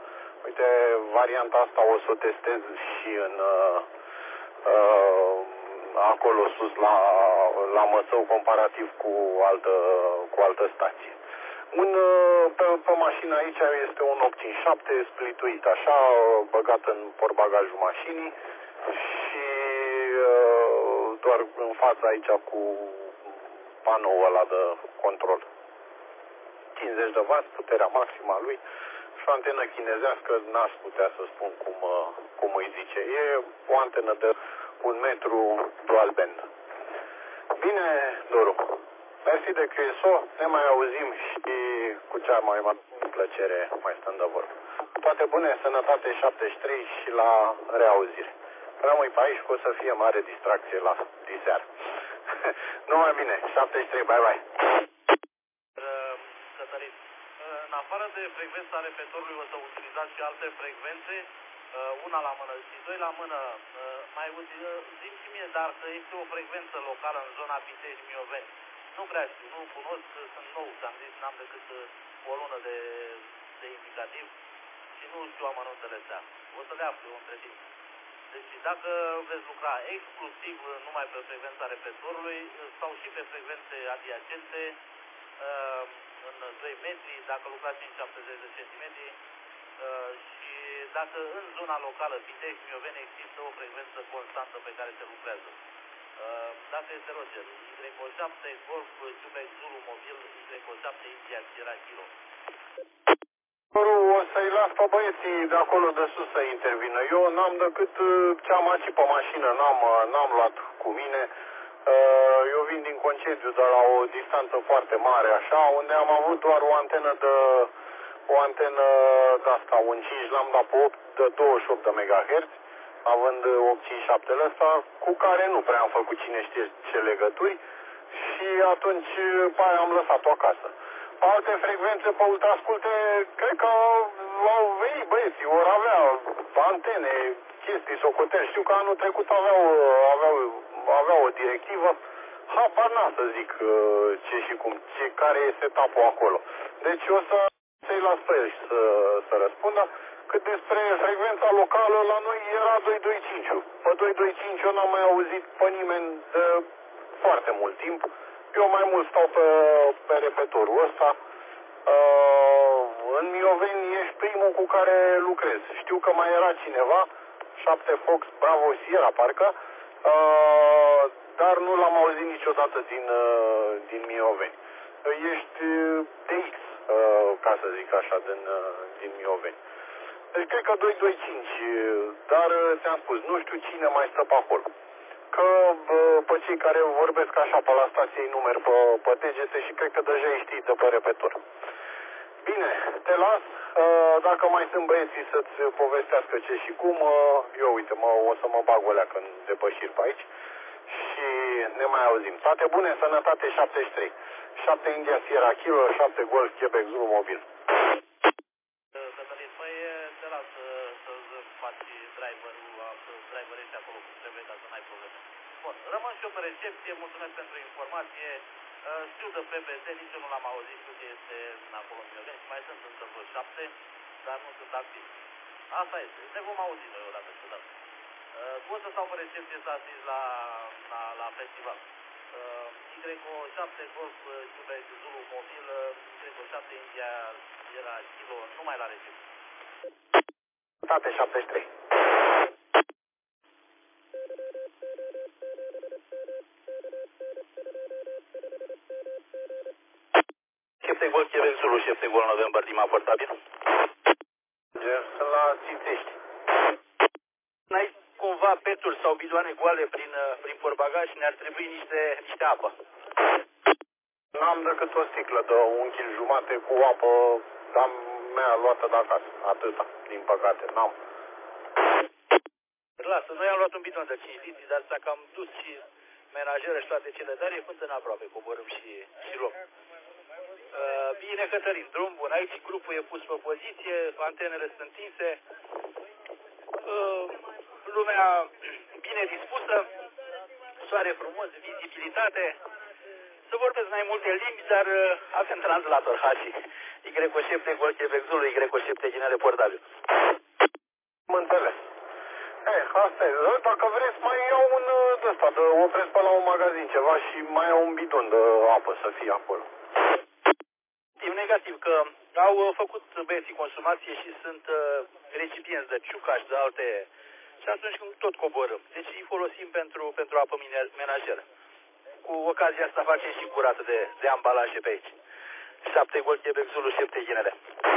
Uite, varianta asta o să o testez și în uh, uh, acolo sus la, la Măsău, comparativ cu altă, cu altă stație. Un, pe, pe mașină aici este un opt cinci șapte splituit așa, băgat în portbagajul mașinii și uh, doar în fața aici cu panoul ăla de control. cincizeci de wați, puterea maximă a lui și o antenă chinezească, n-aș putea să spun cum, cum îi zice. E o antenă de un metru dual band. Bine, Doru. Mersi de Q S O, ne mai auzim și cu cea mai mare plăcere mai stând de vorbă. Toate bune, sănătate șaptezeci și trei și la reauzire. Rămâi pe aici că o să fie mare distracție la diseară. Numai bine, șaptezeci și trei, bye bye. Cătălin, în afară de frecvența repetorului o să utilizați și alte frecvențe, una la mână și doi la mână, mai zi-mi și mie, dar că este o frecvență locală în zona Pitești-Mioveni. Nu prea știu, nu cunosc, sunt nou, ți-am zis, n-am decât o lună de, de indicativ și nu știu amănuntele astea. O să le aflu între timp. Deci dacă veți lucra exclusiv numai pe frecvența repetorului sau și pe frecvențe adiacente în doi metri, dacă lucrați în șaptezeci de centimetri și dacă în zona locală Pitești-Mioveni există o frecvență constantă pe care se lucrează. Dacă este Roger, Y șapte, Golf, Quebec, Zulu, Mobil, Y șapte, India, Sierra, Kilo. O să-i las pe băieții de acolo de sus să intervină. Eu n-am decât ce am aici pe mașină, n-am, n-am luat cu mine. Eu vin din concediu de la o distanță foarte mare, așa, unde am avut doar o antenă de o antenă de asta, un cinci, l-am dat pe opt, de douăzeci și opt de megahertz, având opt cinci șapte-le ăsta, cu care nu prea am făcut cine știe ce legături și atunci pe aia am lăsat-o acasă. Pe alte frecvențe, pe ultrasculte, cred că au venit băieții, ori avea antene, chestii, socoteli. Știu că anul trecut aveau, aveau, aveau o directivă, habar n-am să zic ce și cum, ce, care e setup-ul acolo. Deci o să să-i las pe el să, să răspundă. Cât despre frecvența locală, la noi era doi doi cinci. Pe doi doi cinci eu n-am mai auzit pe nimeni de foarte mult timp. Eu mai mult stau pe, pe repetorul ăsta. Uh, în Mioveni ești primul cu care lucrez. Știu că mai era cineva, șapte Fox, Bravo, Sierra, parcă, uh, dar nu l-am auzit niciodată din, uh, din Mioveni. Ești T X, uh, ca să zic așa, din, uh, din Mioveni. Deci cred că doi doi cinci, dar ți-am spus, nu știu cine mai stă pe acolo. Că pe cei care vorbesc așa pe la stație îi numeri pe, pe degete și cred că deja îi știi de pe repetor. Bine, te las. Dacă mai sunt băieții să-ți povestească ce și cum, eu uite, mă, o să mă bag o leacă în depășiri pe aici și ne mai auzim. Toate bune, sănătate șaptezeci și trei. șapte India Sierra Kilo, șapte Golf Quebec Zulu Mobil. Cătălin, păi te las să-ți faci driverul, driverești acolo cum trebuie ca să n-ai probleme. Bun, rămân și eu pe recepție, mulțumesc pentru informație. Știu de P B T, nici eu nu l-am auzit, știu că este acolo în Mioveni și mai sunt încă vreo șapte, dar nu sunt activi. Asta este, ne vom auzi noi odată și odată. Pot să stau pe recepție să asist la, la, la festival. Y șapte Golf Quebec Zulu Mobil, Y șapte India era Kilo, numai la recepție. Tate șaptezeci și trei. Șef de Golf Quebec Zulu, șef de Golf November, Dima, portabil. Sunt la Țintești. N-ai cumva peturi sau bidoane goale prin, prin portbagaj și ne-ar trebui niște, niște apă. N-am decât o sticlă de un kil jumate cu apă, dar mea luată de acasă. Atâta, din păcate, n-am. Lasă, noi am luat un bidon de cinci litri, dar dacă am dus și menajeră și toate cele, dar e până aproape, coborâm și, și luăm. Uh, bine, Cătălin, drum bun. Aici grupul e pus pe poziție, antenele sunt întinse. Uh, lumea bine dispusă, soare frumos, vizibilitate. să vorbesc mai multe limbi, dar uh, avem translator Hashi. Y șapte Golf Quebec Zulu, Y șapte ginele portabil. Am înțeles. Ei, asta e. Dacă vreți, mai iau un de ăsta, de opresc pe la un magazin ceva și mai iau un bidon de apă să fie acolo. Negativ, că au uh, făcut băieții consumație și sunt uh, recipienți de ciuca și de alte. Și atunci când tot coborâm. Deci îi folosim pentru, pentru apă menajeră. Cu ocazia asta facem și curată de, de ambalaje pe aici. șapte Golf Quebec Zulu, șapte ginele.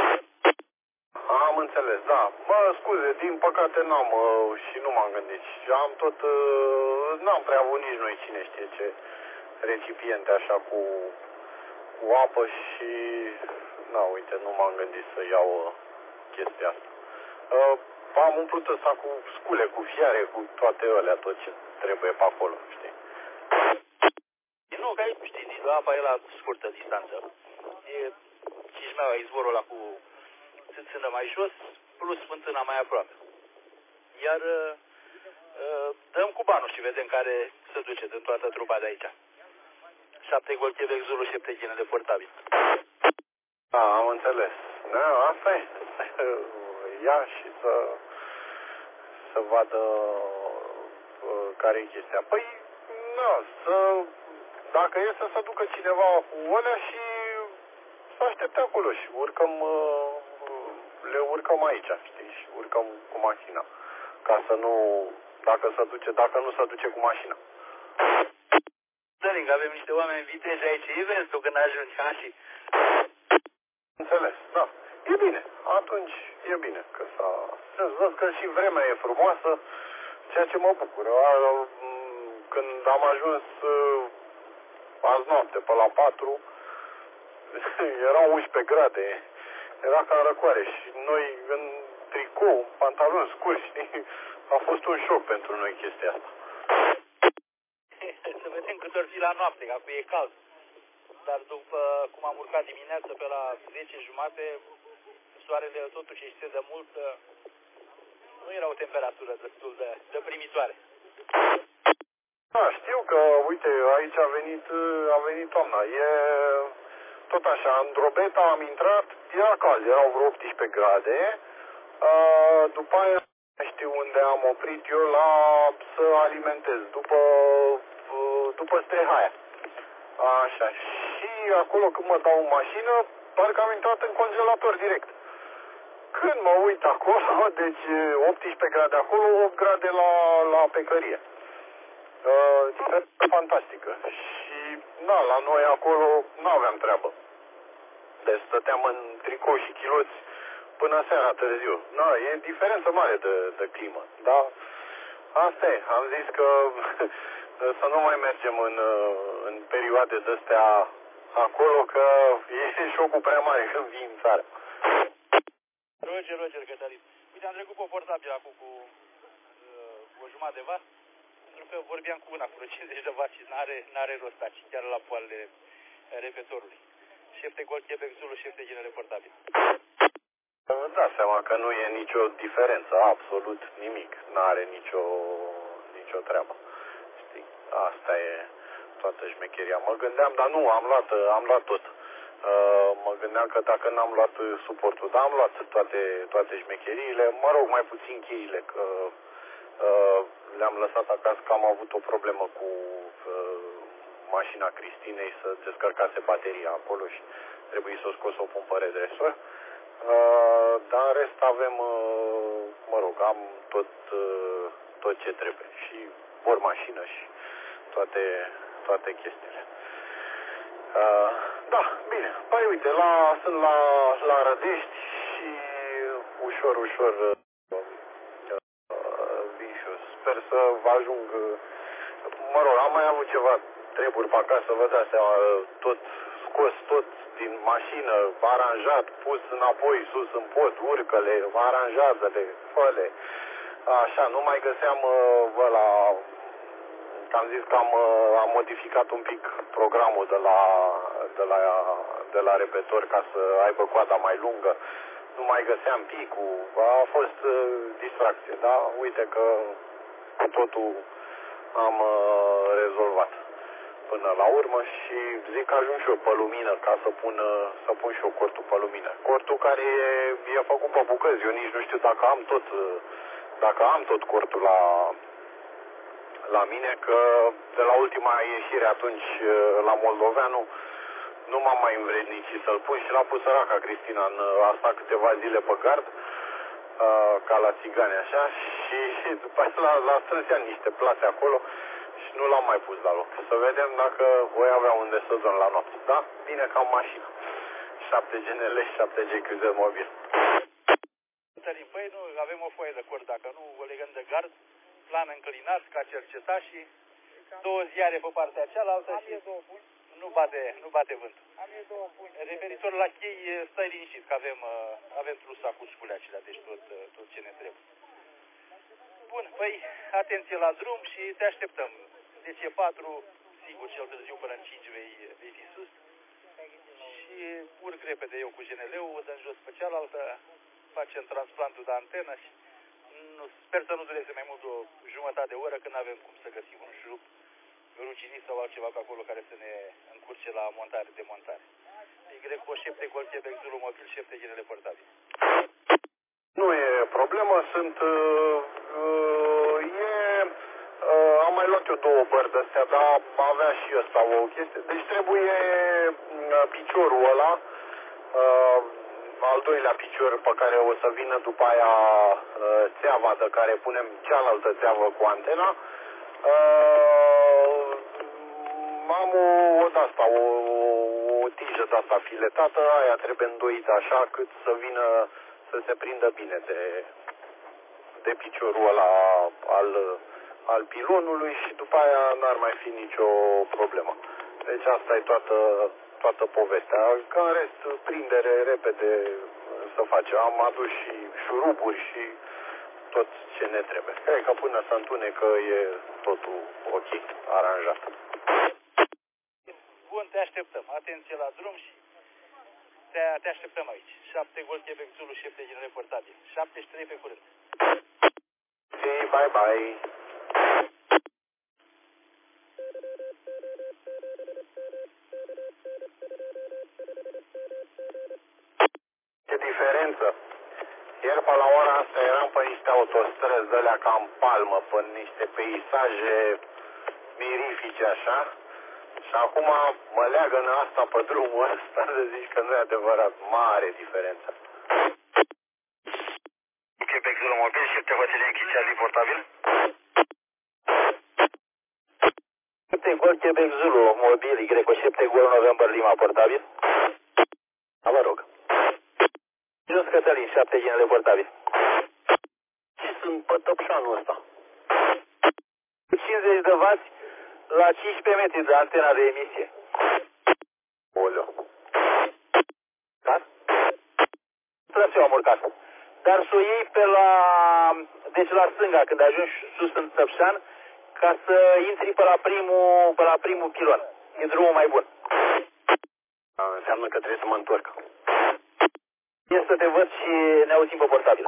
Am înțeles, da. Mă, scuze, din păcate n-am uh, și nu m-am gândit. Și am tot, uh, n-am prea avut nici noi cine știe ce recipiente așa cu, cu apă și, na, uite, nu m-am gândit să iau uh, chestia asta. Uh, am umplut ăsta cu scule, cu fiare, cu toate alea, tot ce trebuie pe acolo, știi? Nu, că aici, știi, apa e la scurtă distanță. E Cismeaua, izvorul ăla cu țâțână mai jos, plus fântâna mai aproape. Iar uh, dăm cu banul și vedem care se duce din toată trupa de aici. șapte Golf Quebec Zulu, șapte ginele portabil. Da, am înțeles. Da, asta e. Ia și să să vadă uh, care e chestia. Păi, na, să dacă e să se ducă cineva cu alea și să aștepte acolo și urcăm, uh, le urcăm aici, știi, și urcăm cu mașina. Ca să nu, dacă se duce, dacă nu se duce cu mașina. Dăling, avem niște oameni viteji aici, e vezi tu când ajungi, ha, și... Înțeles, da. E bine, atunci e bine că s-a strâns. Văd că și vremea e frumoasă, ceea ce mă bucură. Când am ajuns azi noapte pe la patru, erau unsprezece grade, era ca în răcoare și noi în tricou, pantaloni scurți, știi? A fost un șoc pentru noi chestia asta. Să vedem cât or fi la noapte, că acum e cald. Dar după cum am urcat dimineața pe la zece jumate, soarele totuși ieșise de mult, nu era o temperatură destul de, de primitoare. Da, știu că, uite, aici a venit, a venit toamna. E tot așa, în Drobeta am intrat, era cald, erau vreo optsprezece grade. După aia, știu unde am oprit eu la să alimentez, după, după Strehaia. Așa, și acolo când mă dau în mașină, parcă am intrat în congelator direct. Când mă uit acolo, deci optsprezece grade acolo, opt grade la, la pecărie. Uh, diferență fantastică. Și, na, la noi acolo nu aveam treabă. Deci stăteam în tricou și chiloți până seara târziu. Na, e diferență mare de, de climă. Dar asta e. Am zis că să nu mai mergem în, în perioade de-astea acolo, că e șocul prea mare când vii în țară. Roger, Roger, Cătălin. Uite, am trecut pe portabil acum cu uh, o jumătate de vas, pentru că vorbeam cu una cu cincizeci de vas și n-are, n-are rost aici, chiar la poalele repetorului. șapte Golf Quebec Zulu, șapte ginele portabil. Îmi dați seama că nu e nicio diferență, absolut nimic. N-are nicio, nicio treabă. Știi? Asta e toată șmecheria. Mă gândeam, dar nu, am luat, am luat tot. Uh, mă gândeam că dacă n-am luat suportul, dar am luat toate, toate șmecheriile, mă rog, mai puțin cheile, că uh, le-am lăsat acasă, că am avut o problemă cu uh, mașina Cristinei, să descărcase bateria acolo și trebuie să o scos să o pun pe redresor. Uh, dar în rest avem, uh, mă rog, am tot, uh, tot ce trebuie și ori mașină și toate, toate chestiile. Uh, da, bine. Păi uite, la, sunt la, la Rădești și ușor, ușor uh, uh, vin și eu. Sper să vă ajung. Uh, mă rog, am mai avut ceva treburi pe acasă, vă dați seama, tot scos, tot din mașină, aranjat, pus înapoi, sus în pod, urcă-le, aranjează-le, fă-le. Așa, nu mai găseam uh, ăla. Am zis că am, am modificat un pic programul de la, de, la, de la repetor ca să aibă coada mai lungă. Nu mai găseam picul. A fost uh, distracție, da? Uite că totul am uh, rezolvat. până la urmă și zic că ajung și eu pe lumină ca să pun, să pun și eu cortul pe lumină. Cortul care e, e făcut pe bucăți, eu nici nu știu dacă am tot, dacă am tot cortul la, la mine, că de la ultima ieșire atunci la Moldoveanu nu m-am mai învrednicit să-l pun și l-a pus săraca Cristina în asta câteva zile pe gard, ca la țigane așa, și, și după aceea l-a, l-a strâns ea niște plase acolo și nu l-am mai pus la loc. Să vedem dacă voi avea unde să dorm la noapte. Da? Bine ca în mașină. șapte G N L și șapte G Q Z mobil. Păi nu, avem o foaie de cord, dacă nu o legăm de gard, plan înclinat ca cercetat și două ziare pe partea cealaltă și nu bate, nu bate vânt. Referitor la chei, stai liniștit că avem, avem trusa cu scule acelea, deci tot, tot ce ne trebuie. Bun, păi atenție la drum și te așteptăm. Deci e patru, sigur cel târziu până în cinci vei, vei fi sus. Și urc repede eu cu G N L-ul, o dăm jos pe cealaltă, facem transplantul de antenă și nu, sper să nu dureze mai mult de o jumătate de oră când avem cum să găsim un șurup rucinit sau altceva pe acolo care să ne încurce la montare, demontare. Y, șepte, Golf, Quebec, Zulu, mobil, șepte, G N L portabil. Nu e problemă, sunt, uh, uh, e, uh, am mai luat eu două bări de-astea, dar avea și ăsta o chestie, deci trebuie uh, piciorul ăla, uh, al doilea picior pe care o să vină după aia uh, țeava de care punem cealaltă țeavă cu antena. Uh, am o, o de-asta, o, o tijă de-asta filetată, aia trebuie îndoită așa cât să vină, să se prindă bine de, de piciorul ăla al, al pilonului și după aia n-ar mai fi nicio problemă. Deci asta e toată, toată povestea. Că în rest, prindere repede să face. Am adus și șuruburi și tot ce ne trebuie. Cred că până să întunecă e totul ok, aranjat. Bun, te așteptăm. Atenție la drum și te, te așteptăm aici. șapte Golf, Quebec, Zulu, șepte, G N L portabil. șaptezeci și trei pe curând. Okay, bye bye. Ce diferență! Ieri pe la ora asta eram pe niște autostrăzi de-alea ca în palmă, pe niște peisaje mirifice așa. Și acum mă leagă în asta pe drumul ăsta de zici că nu e adevărat. Mare diferență. Quebec Zulu mobil, șepte Hotelien Charlie portabil. șapte Golf Quebec Zulu mobil, Y șapte Golf November Lima portabil. Da, vă rog. Jos Cătălin, șapte G N L portabil. Și sunt pe tăpșanul ăsta. cincizeci de vați la cincisprezece metri de antena de emisie. Oleo. Da? Trăseu am urcat. Dar să o iei pe la, deci la stânga, când ajungi sus în Tăpșan, ca să intri pe la primul, pe la primul pilon. E drumul mai bun. A, înseamnă că trebuie să mă întorc. E să te văd și ne auzim pe portabil.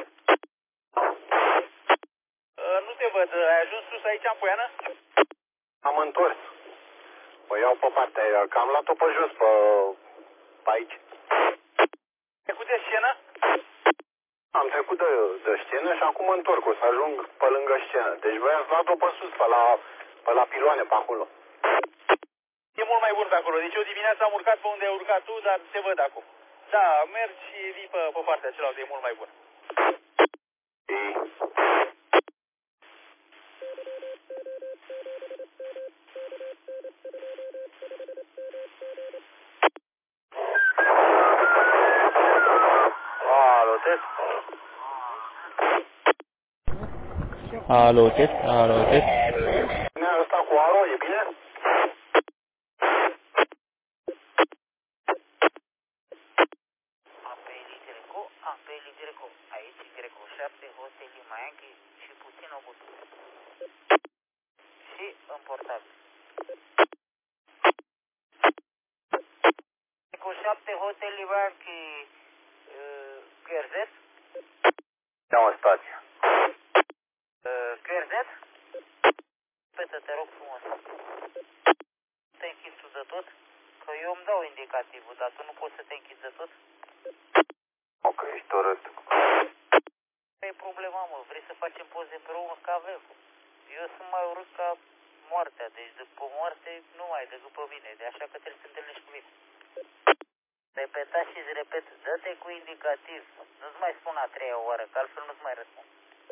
Uh, nu te văd. Ai ajuns sus aici în Poiană? Am întors. O iau pe partea aia, că am luat-o pe jos, pe, pe aici. Trecut de scenă? Am trecut de, de scenă și acum mă întorc, o să ajung pe lângă scenă. Deci voi ați luat-o pe sus, pe la, pe la piloane, pe acolo. E mult mai bun pe acolo. Deci eu dimineața am urcat pe unde ai urcat tu, dar te văd acum. Da, mergi și vii pe, pe partea cealaltă, e mult mai bun. Ei. Alo, test. Alo, test, alo, test. Nea ăsta cu aro, e bine? Apeli Greco, apeli Greco, aici Greco șapte, Hotel Lima Yankee și puțin obosit. Și în portabil. Greco șapte, Hotel Lima Yankee, Q R Z. Ia-mă stația. Q R Z? Petă, te rog frumos. de tot? Că eu îmi dau indicativul, dar tu nu poți să te închizi de tot? Ok, ești urât. Ce e problema, mă? Vrei să facem poze împreună ca avem? Eu sunt mai urât ca moartea, deci după moarte nu mai de după mine, de așa că trebuie să te întâlnești cu mine. Repeta și îți repet, dă-te cu indicativ, nu-ți mai spun a treia oară, că altfel nu-ți mai răspund.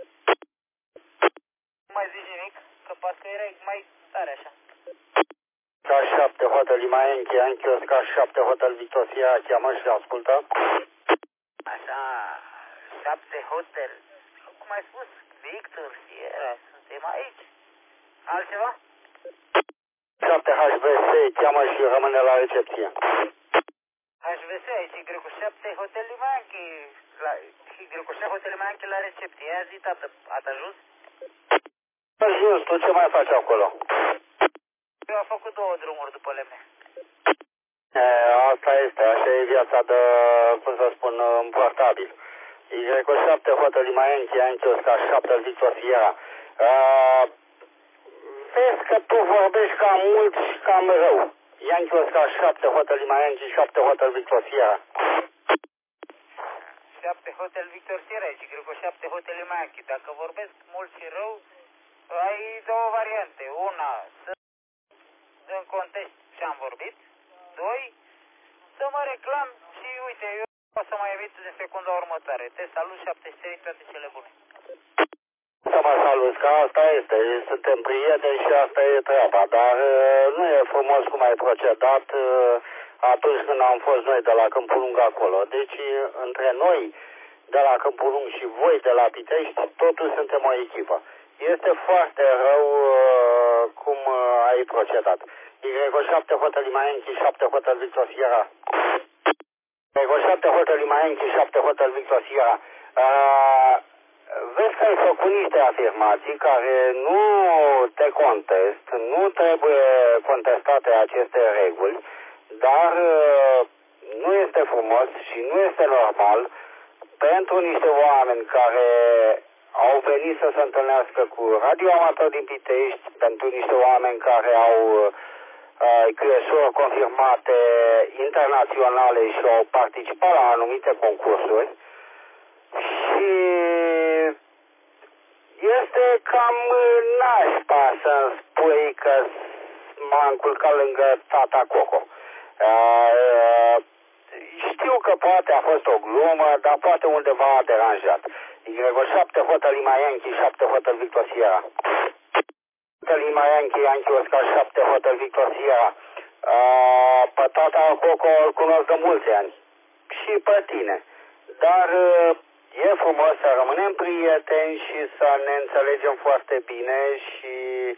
Nu mai zici nimic, că parcă erai mai tare așa. K șapte Hotel Imaenchi, Yankee Oscar șapte Hotel Victor Sierra, cheamă și ascultă. Așa, șapte Hotel, cum ai spus, Victor Sierra, suntem aici. Altceva? șapte H V S, cheamă și rămâne la recepție. H V S aici, Y șapte Hotel Imaenchi, la Y șapte Hotel Imaenchi la recepție. Ia zi, tată, ați ajuns? Ajuns, tu ce mai faci acolo? Eu am făcut două drumuri după lemne. E, asta este, așa e viața de, cum să spun, portabil. Y șapte Hotel Imaenchi, Yankee Oscar șapte Victor Sierra. Uh, vezi că tu vorbești cam mult și cam rău. Yankee Oscar șapte Hotel Imaenchi, șapte Hotel Victor Sierra. șapte Hotel Victor Sierra, aici, Y șapte Hotel Imaenchi. Dacă vorbesc mult și rău, ai două variante. Una, să în context ce am vorbit. Doi, să mă reclam și uite, eu o să mai evit în secunda următoare. Te salut, șapte trei, toate cele bune. Să mă salut, că asta este, suntem prieteni și asta e treaba, dar uh, nu e frumos cum ai procedat uh, atunci când am fost noi de la Câmpul Lung acolo. Deci, între noi de la Câmpul Lung și voi de la Pitești, totuși suntem o echipă. Este foarte rău uh, cum uh, ai procedat. Y șapte Hotel Imaenchi, șapte Hotel Victor Sierra. Y șapte Hotel Imaenchi, șapte Hotel Victor Sierra. Uh, vezi că ai făcut niște afirmații care nu te contest, nu trebuie contestate aceste reguli, dar uh, nu este frumos și nu este normal pentru niște oameni care au venit să se întâlnească cu radioamatori din Pitești, pentru niște oameni care au uh, cresuri confirmate internaționale și au participat la anumite concursuri și este cam nașpa să spui că m-a încurcat lângă tata Coco. Uh, știu că poate a fost o glumă, dar poate undeva a deranjat. Y șapte Hotel Imaenchi, șapte Hotel Victor Sierra. Hotel Imaenchi, Yankee Oscar șapte Hotel Victor Sierra. Uh, pe tata Coco îl cunosc de mulți ani. Și pe tine. Dar uh, e frumos să rămânem prieteni și să ne înțelegem foarte bine și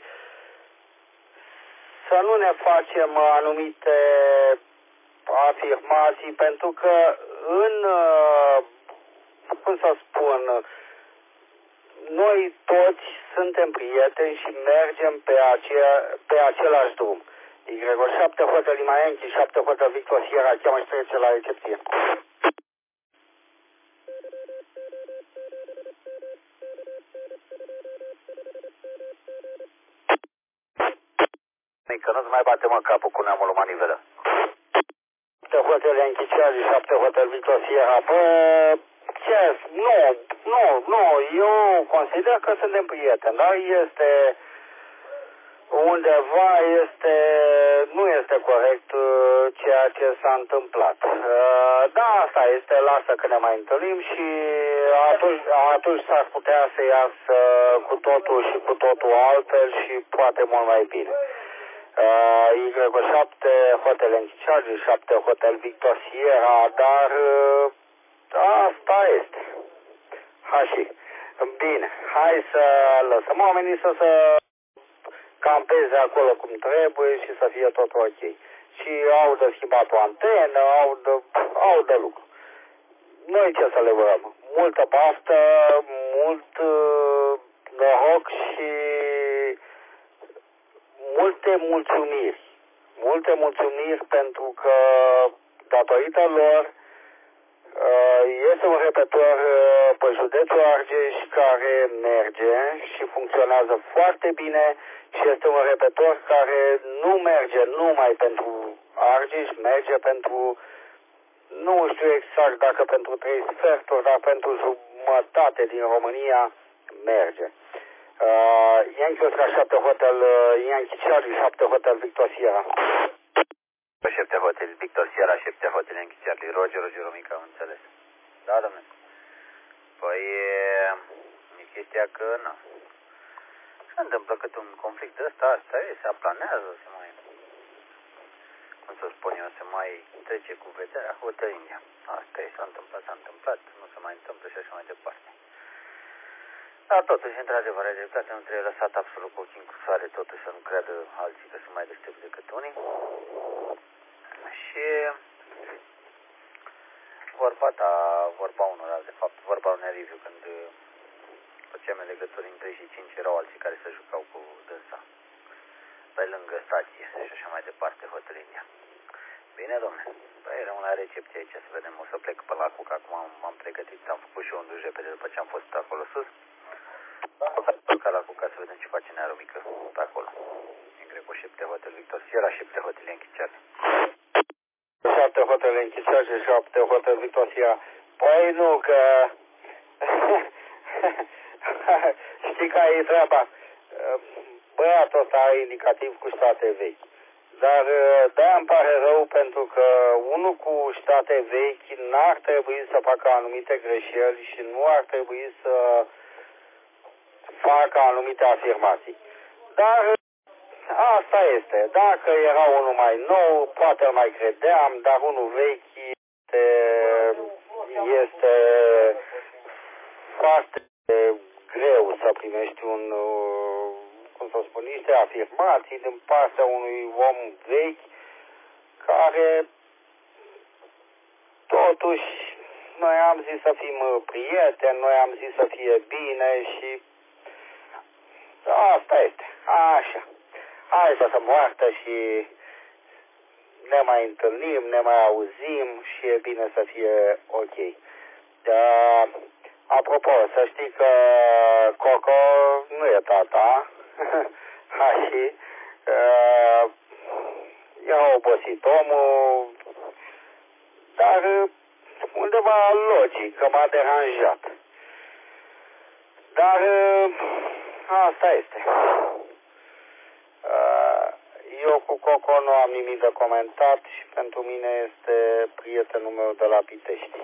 să nu ne facem anumite afirmații, pentru că în, cum să spun, noi toți suntem prieteni și mergem pe, acea, pe același drum. Y șapte Hotel Imaenchi, șapte Hotel Victor Sierra, cheamă și trece la recepție. Că nu-ți mai bate mă capul cu neamul lui Manivelă. șapte Hotel Yankee Charlie, șapte Hotel Victor Sierra. Bă, ce? Nu, nu, nu, eu consider că suntem prieteni, dar este undeva, este, nu este corect uh, ceea ce s-a întâmplat. Uh, da, asta este, lasă că ne mai întâlnim și atunci, atunci s-ar putea să iasă cu totul și cu totul altfel și poate mult mai bine. Uh, Y șapte Hotel Yankee Charlie, șapte Hotel Victor Sierra, dar uh, asta este. Hași. Bine, hai să lăsăm oamenii să se campeze acolo cum trebuie și să fie tot ok. Și au de schimbat o antenă, au de, au de lucru. Noi ce să le urăm? Multă baftă, mult uh, noroc și multe mulțumiri. Multe mulțumiri pentru că datorită lor este un repetor pe județul Argeș care merge și funcționează foarte bine și este un repetor care nu merge numai pentru Argeș merge pentru, nu știu exact dacă pentru trei sferturi, dar pentru jumătate din România merge. Uh, Yankee Oscar șapte Hotel, uh, Yankee Charlie șapte Hotel Victor Sierra. șapte Hotel Victor Sierra, șapte Hotel Yankee Charlie, Roger, Roger, Romica, am înțeles. Da, domnule. Păi, e, e chestia că, na, se întâmplă cât un conflict ăsta, asta e, se aplanează, se mai, cum să spun eu, se mai trece cu vederea Hotel India. Asta e, s-a întâmplat, s-a întâmplat, nu se mai întâmplă și așa mai departe. Dar totuși, într-adevăr, ai dreptate, nu trebuie lăsat absolut cu ochii în cu soare, totuși să nu creadă alții că sunt mai deștepți decât unii. Și vorba ta, vorba unora, de fapt, vorba unui Liviu, când făceam legături în trei și cinci, erau alții care se jucau cu dânsa, pe lângă stație și așa mai departe, Hotel India. Bine, domne, păi rămân la recepție aici, să vedem, o să plec pe la Cuc, acum m-am pregătit, am făcut și eu un duș repede după ce am fost acolo sus. Ca la Cuca să vedem ce face Nearu Mică pe acolo. În Greco șapte Hotel Victor Sierra, șapte Hotel Yankee Charlie. șapte Hotel Yankee Charlie, șapte Hotel Victor Sierra. Păi nu, că... Știi care e treaba? Băiatul ăsta are indicativ cu state vechi. Dar de-aia îmi pare rău pentru că unul cu state vechi n-ar trebui să facă anumite greșeli și nu ar trebui să facă anumite afirmații. Dar asta este. Dacă era unul mai nou, poate îl mai credeam, dar unul vechi este, este foarte greu să primești un, cum să spun, niște afirmații din partea unui om vechi care totuși noi am zis să fim prieteni, noi am zis să fie bine și asta este. Așa. Hai să se moartă și ne mai întâlnim, ne mai auzim și e bine să fie ok. Uh, apropo, să știi că Coco nu e tata. Așa. Uh, e obosit omul, dar undeva logic, că m-a deranjat. Dar asta este. Eu cu Coco nu am nimic de comentat și pentru mine este prietenul meu de la Pitești.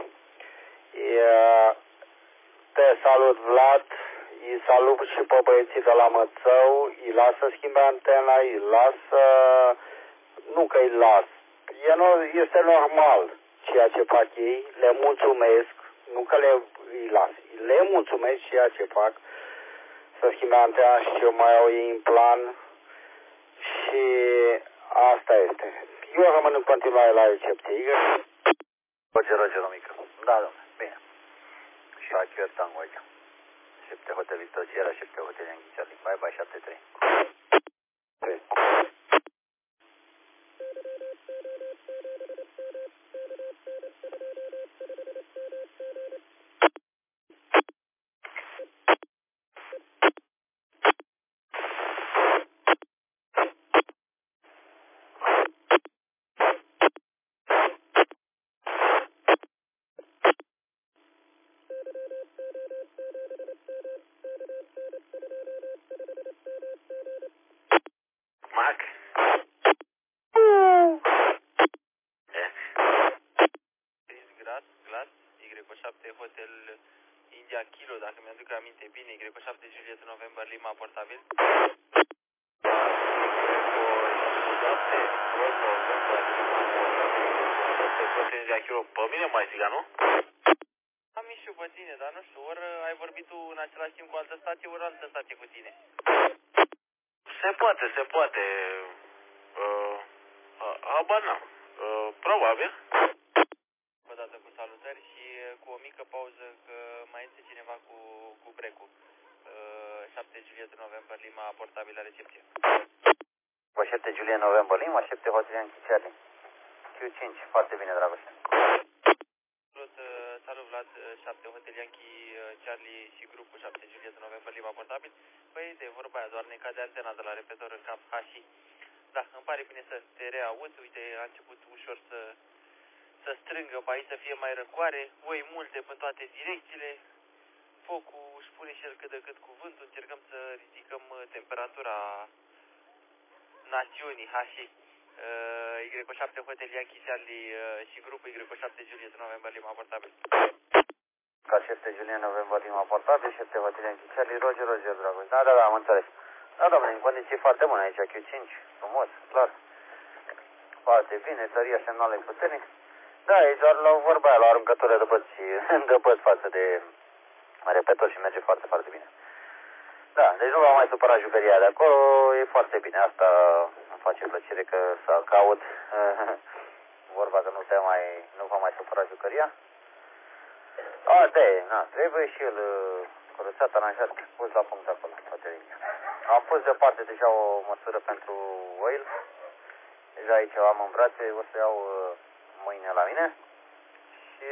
Te salut, Vlad, îi salut și pe băieții de la Mățău, îi las să schimbe antena, îi las să... Nu că îi las, este normal ceea ce fac ei, le mulțumesc, nu că le îi las, le mulțumesc ceea ce fac, să schimbe antena și ce mai au ei în plan. Și asta este. Eu rămân în continuare la recepție. Roger, Roger, Romică. Da, domnule, bine. Și la Chior Tango aici. șapte Hotel Victor Sierra, șapte Hotel Yankee Charlie. Bye, bye, șapte trei. Mac. Glas, Glas, Y șapte Hotel India Kilo, dacă mi-aduc aminte bine, Y șapte Juliet November Lima portabil. Hotel India Kilo, pe mine mai ziga, nu? Am și pe tine, dar nu știu, ori ai vorbit tu în același timp cu altă stație, ori altă stație cu tine. Se poate, se poate. Uh, uh, habar n-am. Uh, probabil. O dată cu salutări și cu o mică pauză că mai este cineva cu, cu brecul. Uh, șapte Juliet November Lima, portabil la recepție. șapte Juliet November Lima, șapte Hotel Yankee Charlie. Q cinci, foarte bine, Dragoșe. Salut, uh, salut Vlad, șapte Hotel Yankee Charlie și grupul șapte Juliet November Lima, portabil. Păi de vorba aia, doar ne cade antena de la repetor în cap H și Da, îmi pare bine să te reaud. Uite, a început ușor să, să strângă pe aici, să fie mai răcoare. Oi multe pe toate direcțiile. Focul își pune și el cât de cât cuvântul. Încercăm să ridicăm temperatura națiunii H și uh, Y șapte Hotel Yankee Charlie uh, și grupul Y șapte Juliet November Lima portabil. Ca șapte Juliet November Lima portabil, șapte Hotel Yankee Charlie, Roger, Roger, Dragoș. Da, da, da, am înțeles. Da, domnule, în condiții foarte bune aici, Q cinci, frumos, clar. Foarte bine, tăria semnalului puternic. Da, e doar la vorba aia, la aruncătură de băți, de băți față de repetor și merge foarte, foarte bine. Da, deci nu va mai supăra jucăria de acolo, e foarte bine. Asta îmi face plăcere că să caut vorba că nu se mai, nu va mai supăra jucăria. Asta e, na, trebuie și el curățat, aranjat, pus la punct acolo. Am pus deoparte deja o măsură pentru oil. Deja aici o am în brațe, o să iau mâine la mine. Și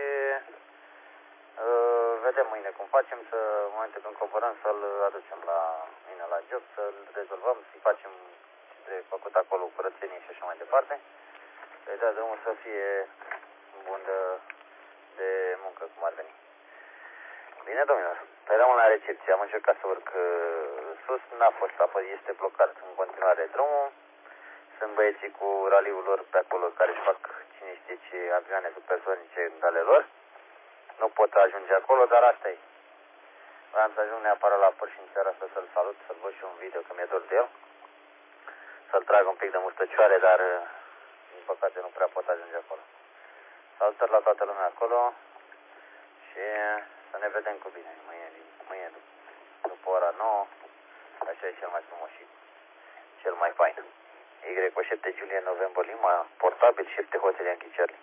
uh, vedem mâine cum facem, să, în momentul când coborăm, să-l aducem la mine la job, să-l rezolvăm, să-i facem de făcut acolo curățenie și așa mai departe. Să-i dea drumul să fie bun de, de muncă, cum ar veni. Bine, domnilor, păi rămân la recepție, am încercat să urc sus, n-a fost apă, este blocat în continuare drumul. Sunt băieții cu raliul lor pe acolo care își fac cine știe ce avioane supersonice în ale lor. Nu pot ajunge acolo, dar asta e. Vreau să ajung neapărat la păr și în seara asta să-l salut, să-l văd și un video, că mi-e dor de el. Să-l trag un pic de mustăcioare, dar din păcate nu prea pot ajunge acolo. Salutări la toată lumea acolo și să ne vedem cu bine mâine, mâine după ora nouă. Așa e cel mai frumos și cel mai fain. Y șapte Juliet November Lima, portabil șapte Hotel Yankee Charlie.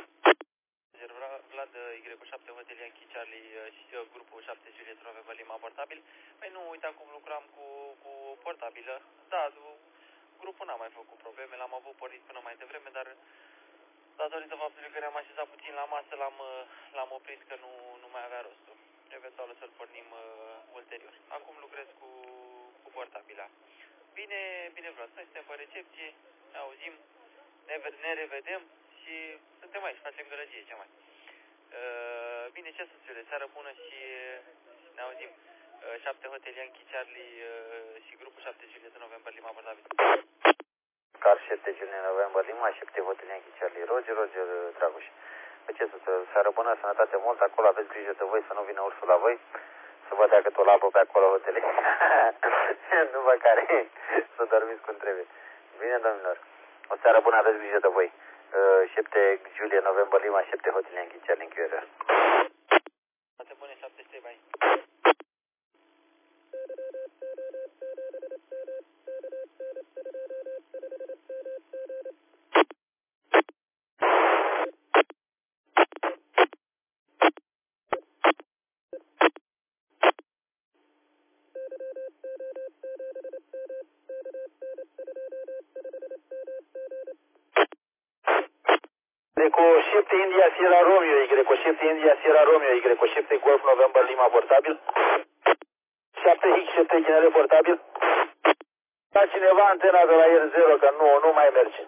Vlad, Y șapte Hotel Yankee Charlie și grupul șapte Juliet November Lima, portabil. Păi nu, uita cum lucram cu, cu portabilă. Da, grupul n-a mai făcut probleme, l-am avut pornit până mai devreme, dar datorită faptului că ne-am așezat puțin la masă, l-am oprit că nu, nu mai avea rostul. Eventual o să-l pornim uh, ulterior. Acum lucrez cu, cu portabila. Bine, bine Vlad, noi suntem pe recepție, ne auzim, ne, ne revedem și suntem aici, facem gălăgie, ce mai. Uh, bine, ce să-ți iure, seară bună și ne auzim. Uh, șapte Hotel Yankee Charlie uh, și grupul șapte Juliet November Lima, portabil. Car șapte Juliet November Lima, șapte Hotel Yankee Charlie, Roger, Roger, Dragoș. Pe ce să seară bună, sănătate mult, acolo aveți grijă de voi să nu vină ursul la voi, să vă dea cât o labă pe acolo hotele, după care să dormiți cum trebuie. Bine, domnilor, o seară bună, aveți grijă de voi. Uh, șapte Juliet November Lima, șapte Hotel Yankee Charlie, în Q R R. Toate bune, șapte trei, bai. Y șapte India Sierra Romeo, Y șapte India Sierra Romeo, Y șapte Golf November Lima portabil. șapte X șapte Ginele portabil. Da cineva antena de la R zero, că nu, nu mai merge.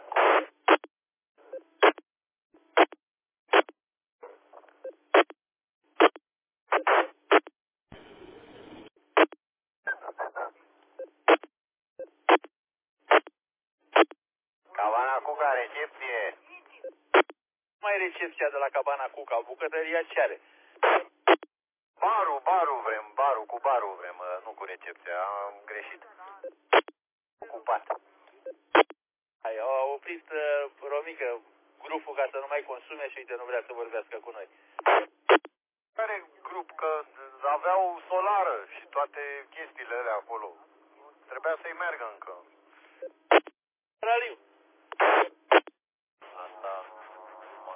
Cabana Cuca, recepție. Mai recepția de la Cabana Cuca, bucătăria ce are? Barul, barul vrem, barul, cu barul vrem, nu cu recepția, am greșit. Ocupat. Ai, a oprit uh, Romică grupul ca să nu mai consume și uite, nu vrea să vorbească cu noi. Care grup? Că aveau solară și toate chestiile alea acolo. Trebuia să-i meargă încă. Raliu. Asta mă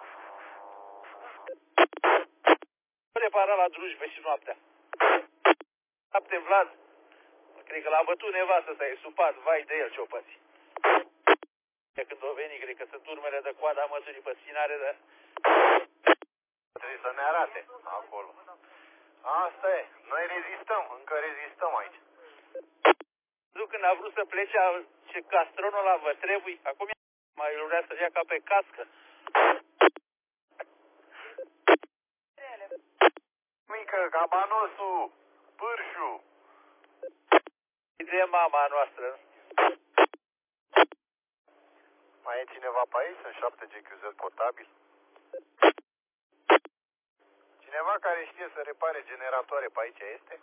Prepara la drujbe și noaptea. Șapte Vlad. Cred că l-a bătut nevastă să e supat, vai de el ce-o păți. Când o veni, cred că sunt urmele de coada măsurii pe spinare de... Trebuie să ne arate acolo. Asta e. Noi rezistăm, încă rezistăm aici. Nu, când a vrut să plece, a Ce castronul ăla vă trebuie? Acum mai vrea să ia ca pe cască. Mică, cabanosul, pârșu. De mama noastră. Mai e cineva pe aici? Sunt șapte G Q Z portabil. Cineva care știe să repare generatoare pe aici este?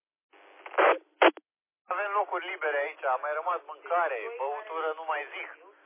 Avem locuri libere aici, a mai rămas mâncare, băutură, nu mai zic.